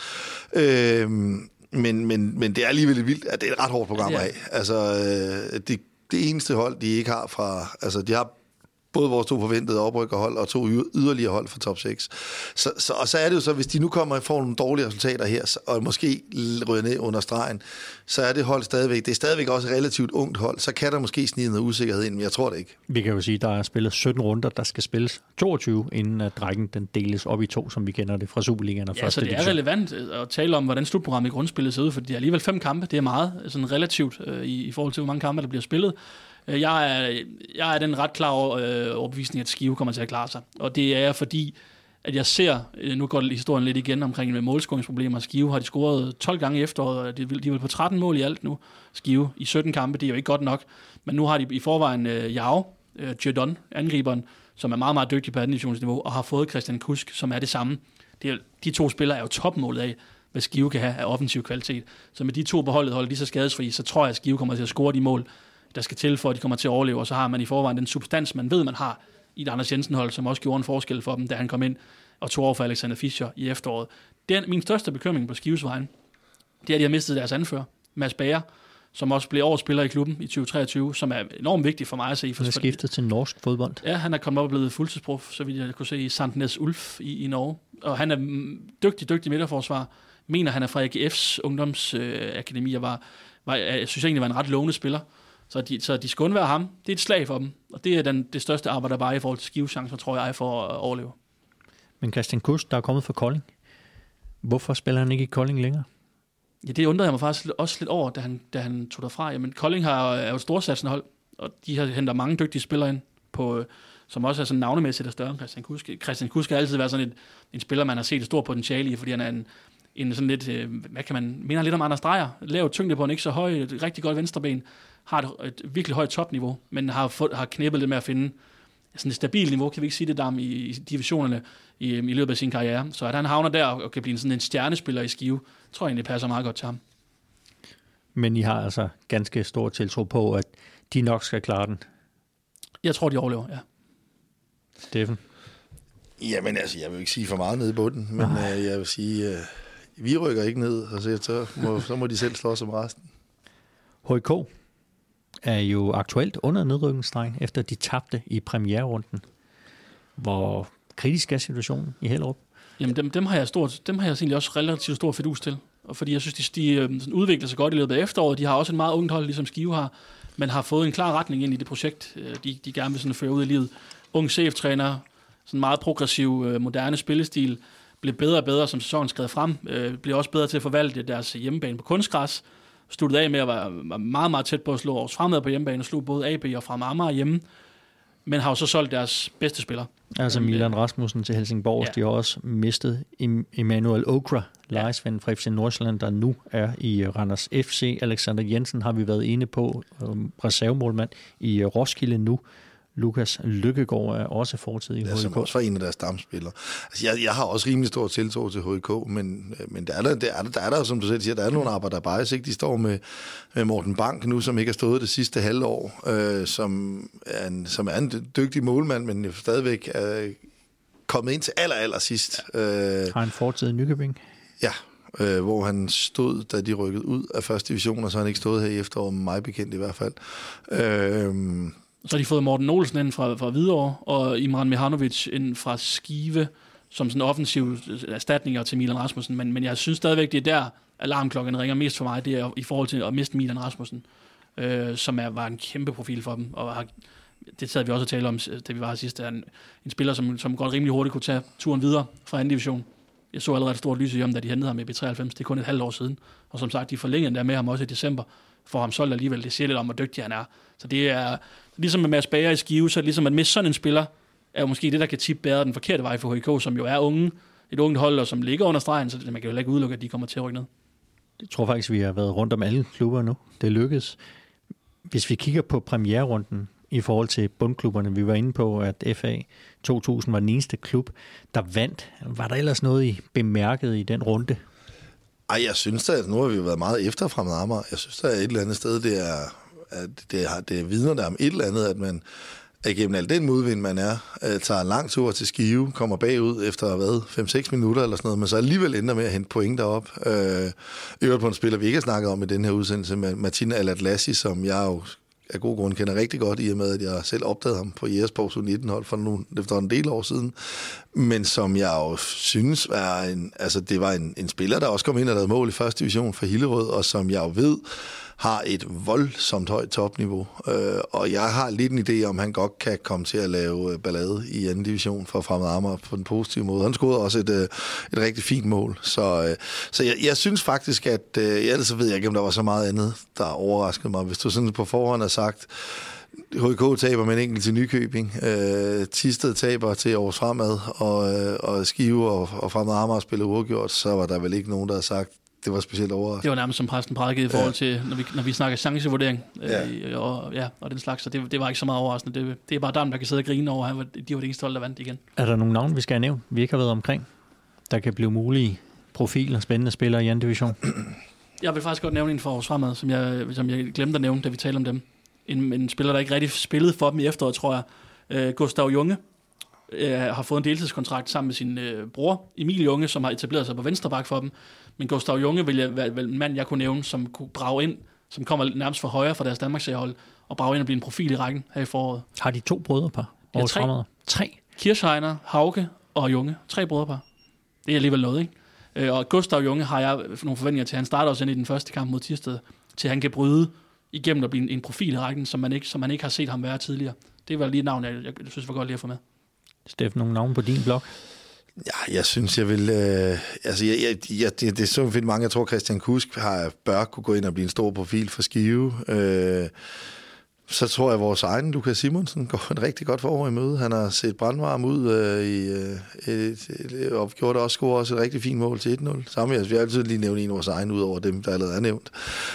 Øh, men, men, men det er alligevel et vildt, at det er et ret hårdt program af. Altså, øh, det, det eneste hold, de ikke har fra, altså de har både vores to forventede oprykkerhold og to yderligere hold for top seks. Så, så, og så er det jo så, hvis de nu kommer og får nogle dårlige resultater her, og måske ryger ned under stregen, så er det hold stadigvæk, det er stadigvæk også et relativt ungt hold, så kan der måske snige noget usikkerhed ind, men jeg tror det ikke. Vi kan jo sige, at der er spillet sytten runder, der skal spilles toogtyve, inden at rækken den deles op i to, som vi kender det fra Superligaen og ja, første division. Ja, så det er relevant at tale om, hvordan slutprogrammet i grundspillet ser ud, for det er alligevel fem kampe, det er meget sådan relativt øh, i, i forhold til, hvor mange kampe, der bliver spillet. Jeg er, jeg er den ret klar over, øh, overbevisning, at Skive kommer til at klare sig. Og det er fordi, at jeg ser, nu går historien lidt igen omkring med målscoringsproblemer. Skive har de scoret tolv gange i efteråret, og de, de er vel på tretten mål i alt nu. Skive i sytten kampe, det er jo ikke godt nok. Men nu har de i forvejen øh, Jao, øh, Jadon, angriberen, som er meget, meget dygtig på anden divisionsniveau, og har fået Christian Kusk, som er det samme. Det er, de to spillere er jo topmålet af, hvad Skive kan have af offensiv kvalitet. Så med de to på holdet holder de så skadesfri, så tror jeg, at Skive kommer til at score de mål, der skal til, for at de kommer til at overleve, og så har man i forvejen den substans, man ved, man har i et Anders Jensen-hold, som også gjorde en forskel for dem, da han kom ind og tog over for Alexander Fischer i efteråret. Det er min største bekymring på Skives vejen. Det er, at de har mistet deres anfører, Mads Bager, som også blev årsspiller i klubben i tyve treogtyve, som er enormt vigtig for mig at se. Han er skiftet til norsk fodbold. Ja, han er kommet op og blevet fuldtidsprof, så vidt jeg kunne se, i Sandnes Ulf i, i Norge. Og han er dygtig, dygtig midterforsvar. Mener, han er fra A G F's ungdomsakademi, og var, var, jeg synes egentlig, var en ret lovende spiller. Så de, så de skal undvære ham. Det er et slag for dem. Og det er den, det største arbejde, der bare i forhold til Skive-chancer, tror jeg, for at overleve. Men Christian Kusk, der er kommet fra Kolding. Hvorfor spiller han ikke i Kolding længere? Ja, det undrede jeg mig faktisk også lidt over, da han, da han tog derfra. Jamen, Kolding har, er jo et storsatsende hold, og de har hentet mange dygtige spillere ind, på, som også er sådan navnemæssigt og større end Christian Kusk. Christian Kusk har altid været sådan et, en spiller, man har set et stort potentiale i, fordi han er en, en sådan lidt, hvad kan man, minder lidt om Anders Dreyer. Lav tyngde på en ikke så høj, et rigtig godt venstreben. Har et, et virkelig højt topniveau, men har, fået, har knæppet lidt med at finde sådan et stabilt niveau, kan vi ikke sige det, der i, i divisionerne i, i løbet af sin karriere. Så at han havner der og kan blive sådan en stjernespiller i Skive, tror jeg egentlig passer meget godt til ham. Men I har altså ganske stor tiltro på, at de nok skal klare den? Jeg tror, de overlever, ja. Steffen? Jamen altså, jeg vil ikke sige for meget nede i bunden, men øh, jeg vil sige, øh, vi rykker ikke ned, og så, så, må, så må de selv slås om resten. H K? er jo aktuelt under nedrykningsstregen, efter de tabte i premiererunden. Hvor kritisk er situationen i Hellerup? Jamen dem, dem har jeg stort, dem har jeg egentlig også relativt stor fidus til. Og fordi jeg synes, de, de sådan udvikler sig godt i løbet af efteråret. De har også en meget ungt hold, ligesom Skive har, men har fået en klar retning ind i det projekt, de, de gerne vil sådan føre ud i livet. Ung cheftræner, sådan meget progressiv, moderne spillestil, blev bedre og bedre, som sæsonen skred frem. Øh, blev også bedre til at forvalte deres hjemmebane på kunstgræs. Sluttede af med at være meget, meget tæt på at slå Aarhus Fremad på hjemmebane, og slog både A B og Fremad Amager hjemme, men har jo så solgt deres bedste spiller. Altså Milan Rasmussen til Helsingborg. Ja. De har også mistet Emmanuel Okra, lejesven fra F C Nordsjælland, der nu er i Randers F C. Alexander Jensen har vi været inde på, um, reservemålmand i Roskilde nu. Lukas Lykkegaard er også fortid i H I K. Ja, som også var en af deres stamspillere. Altså, jeg, jeg har også rimelig stor tiltro til H I K, men, men der, er der, der, er der, der er der, som du selv siger, der er nogle arbejder bare, ikke? De står med, med Morten Bank nu, som ikke har stået det sidste halvår, øh, som, er en, som er en dygtig målmand, men stadigvæk er kommet ind til aller, aller sidst. Øh, har en fortid i Nykøbing. Ja, øh, hvor han stod, da de rykkede ud af første division, og så har han ikke stået her i efteråret, mig bekendt i hvert fald. Øh, Så har de fået Morten Olsen ind fra, fra Hvidovre, og Imran Mihanovic ind fra Skive, som sådan offensiv erstatninger til Milan Rasmussen. Men, men jeg synes stadigvæk, det er der, alarmklokken ringer mest for mig, det er i forhold til at miste Milan Rasmussen, øh, som er, var en kæmpe profil for dem. Og har, det sad vi også at tale om, da vi var her sidst. Er en, en spiller, som, som godt rimelig hurtigt kunne tage turen videre fra anden division. Jeg så allerede et stort lys i ham, da de hentede ham i B treoghalvfems. Det er kun et halvt år siden. Og som sagt, de forlængede der med ham også i december. For ham solgt alligevel. Det siger lidt om, hvor dygtig han er. Så det er ligesom med Mads Bager i Skive, så ligesom at miste sådan en spiller, er jo måske det, der kan tippe bedre den forkerte vej for H I K, som jo er unge, et ungt hold, og som ligger under stregen, så man kan jo ikke udelukke, at de kommer til at rykke ned. Jeg tror faktisk, vi har været rundt om alle klubber nu. Det lykkedes. Hvis vi kigger på premiererunden i forhold til bundklubberne, vi var inde på, at F A to tusind var den eneste klub, der vandt. Var der ellers noget, I bemærkede i den runde? Ej, jeg synes da, at nu har vi været meget efter Fremad Amager. Jeg synes da, at et eller andet sted, det er, at det, har, det vidner der om et eller andet, at man gennem al den modvind, man er, tager en lang tur til Skive, kommer bagud efter, hvad, fem seks minutter eller sådan noget, men så alligevel ender med at hente point derop. Øh, øvrigt på en spiller, vi ikke har snakket om i den her udsendelse, med Martina Alatlassi, som jeg jo af god grund kender rigtig godt, i og med, at jeg selv opdagede ham på Jægersborgs U nitten-hold for nu, efter en del år siden, men som jeg jo synes var en, altså det var en, en spiller, der også kom ind og lavede mål i første division for Hillerød, og som jeg jo ved har et voldsomt højt topniveau, øh, og jeg har lidt en idé om, han godt kan komme til at lave ballade i anden division for Fremad Amager på den positive måde. Han scorede også et, et rigtig fint mål, så, øh, så jeg, jeg synes faktisk, at øh, ellers så ved jeg ikke, om der var så meget andet, der overraskede mig. Hvis du sådan på forhånd har sagt, H I K taber med en enkelt til Nykøbing, øh, Thisted taber til Aarhus Fremad, og, øh, og Skive og, og Fremad Amager spiller uafgjort, så var der vel ikke nogen, der havde sagt, det var specielt overraskende. Det var nærmest som præsten prædikede i forhold ja. til, når vi, når vi snakker chancevurdering ja. Øh, og, ja, og den slags, så det, det var ikke så meget overraskende. Det, det er bare dem, der kan sidde og grine over, at de var det eneste hold, der vandt igen. Er der nogle navne, vi skal have nævnt, vi ikke har været omkring, der kan blive mulige profiler, spændende spillere i anden division? Jeg vil faktisk godt nævne en for Aarhus Fremad, som jeg, som jeg glemte at nævne, da vi talte om dem. En, en spiller, der ikke rigtig spillede for dem i efteråret, tror jeg. Øh, Gustav Junge øh, har fået en deltidskontrakt sammen med sin øh, bror, Emil Junge, som har etableret sig på venstre bak for dem. Men Gustav Junge vil jeg, være en mand, jeg kunne nævne, som kunne brage ind, som kommer nærmest fra højre fra deres Danmarksseriehold, og brage ind og blive en profil i rækken her i foråret. Har de to brødrepar? Ja, tre. tre. Kirchheiner, Hauke og Junge. Tre brødrepar. Det er alligevel noget, ikke? Og Gustav Junge har jeg nogle forventninger til. Han starter også ind i den første kamp mod Thisted, til han kan bryde igennem at blive en profil i rækken, som man ikke, som man ikke har set ham være tidligere. Det var lige et navn, jeg, jeg synes var godt lige at få med. Steffen, nogle navne på din blog? Ja, jeg synes, jeg vil... Øh, altså, jeg, jeg, jeg, det, det er så fedt mange. Jeg tror, Christian Kusk har, bør kunne gå ind og blive en stor profil for Skive. Øh, så tror jeg, at vores egen Lukas Simonsen går et rigtig godt forår i møde. Han har set brandvarm ud øh, i, øh, et, et, og gjort også, scoret også et rigtig fint mål til et nul. Samme, altså, vi har altid lige nævnt en af vores egen, ud over dem, der allerede er nævnt.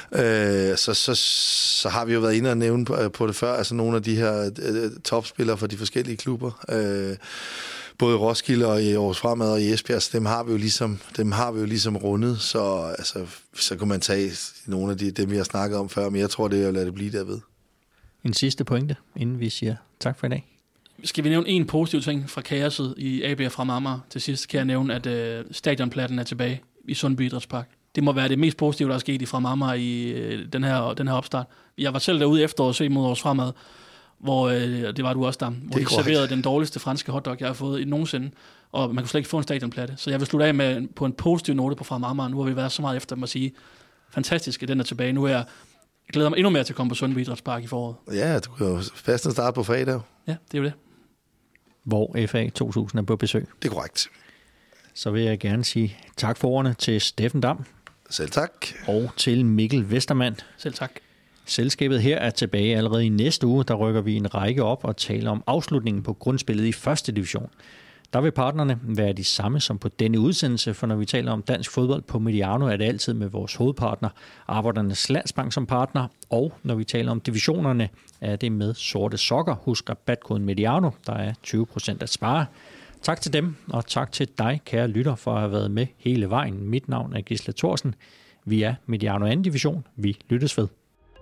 Øh, så, så, så har vi jo været inde og nævne på, på det før, altså nogle af de her øh, topspillere fra de forskellige klubber. Øh, både i Roskilde og i Aarhus Fremad og i Esbjerg, så dem har vi jo ligesom, dem har vi jo ligesom rundet, så, altså, så kunne man tage nogle af de, dem, vi har snakket om før, men jeg tror, det er at lade det blive derved. En sidste pointe, inden vi siger tak for i dag. Skal vi nævne en positiv ting fra kaoset i A B og Fremad Amager? Til sidst kan jeg nævne, at øh, stadionplatten er tilbage i Sundby Idrætspark. det må være det mest positive, der er sket i Fremad Amager i øh, den, her, den her opstart. Jeg var selv derude efter at se mod vores Fremad, hvor øh, det var du også der, hvor de serverede den dårligste franske hotdog, jeg har fået i nogensinde, og man kunne slet ikke få en stadionplatte. Så jeg vil slutte af med på en positiv note på Fremad Amager. Nu har vi været så meget efter dem at sige, fantastisk, at den er tilbage. Nu er jeg, jeg glæder mig endnu mere til at komme på Sundby Idrætspark i foråret. Ja, du kan jo fast starte på fredag. Ja, det er jo det. Hvor F A to tusind er på besøg. Det er korrekt. Så vil jeg gerne sige tak for ordene til Steffen Dam. Selv tak. Og til Mikkel Vestermand. Selv tak. Selskabet her er tilbage allerede i næste uge. Der rykker vi en række op og taler om afslutningen på grundspillet i første division. Der vil partnerne være de samme som på denne udsendelse, for når vi taler om dansk fodbold på Mediano, er det altid med vores hovedpartner, Arbejdernes Landsbank som partner, og når vi taler om divisionerne, er det med Sorte Sokker. Husk rabatkoden Mediano, der er tyve procent at spare. Tak til dem, og tak til dig, kære lytter, for at have været med hele vejen. Mit navn er Gisle Thorsen. Vi er Mediano anden division. Vi lyttes ved.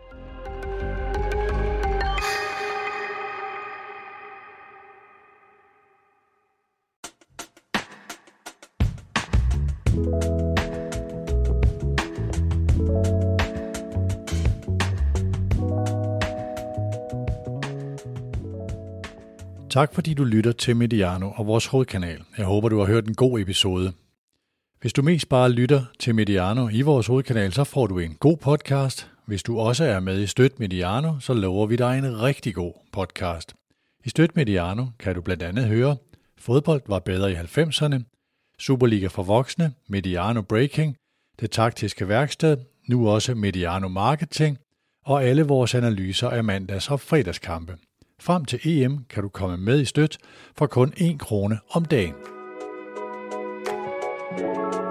Tak fordi du lytter til Mediano og vores hovedkanal. Jeg håber, du har hørt en god episode. Hvis du mest bare lytter til Mediano i vores hovedkanal, så får du en god podcast. Hvis du også er med i Støt Mediano, så lover vi dig en rigtig god podcast. I Støt Mediano kan du blandt andet høre, fodbold var bedre i halvfemserne, Superliga for voksne, Mediano Breaking, Det Taktiske Værksted, nu også Mediano Marketing, og alle vores analyser af mandags- og fredagskampe. Frem til E M kan du komme med i Støt for kun en krone om dagen.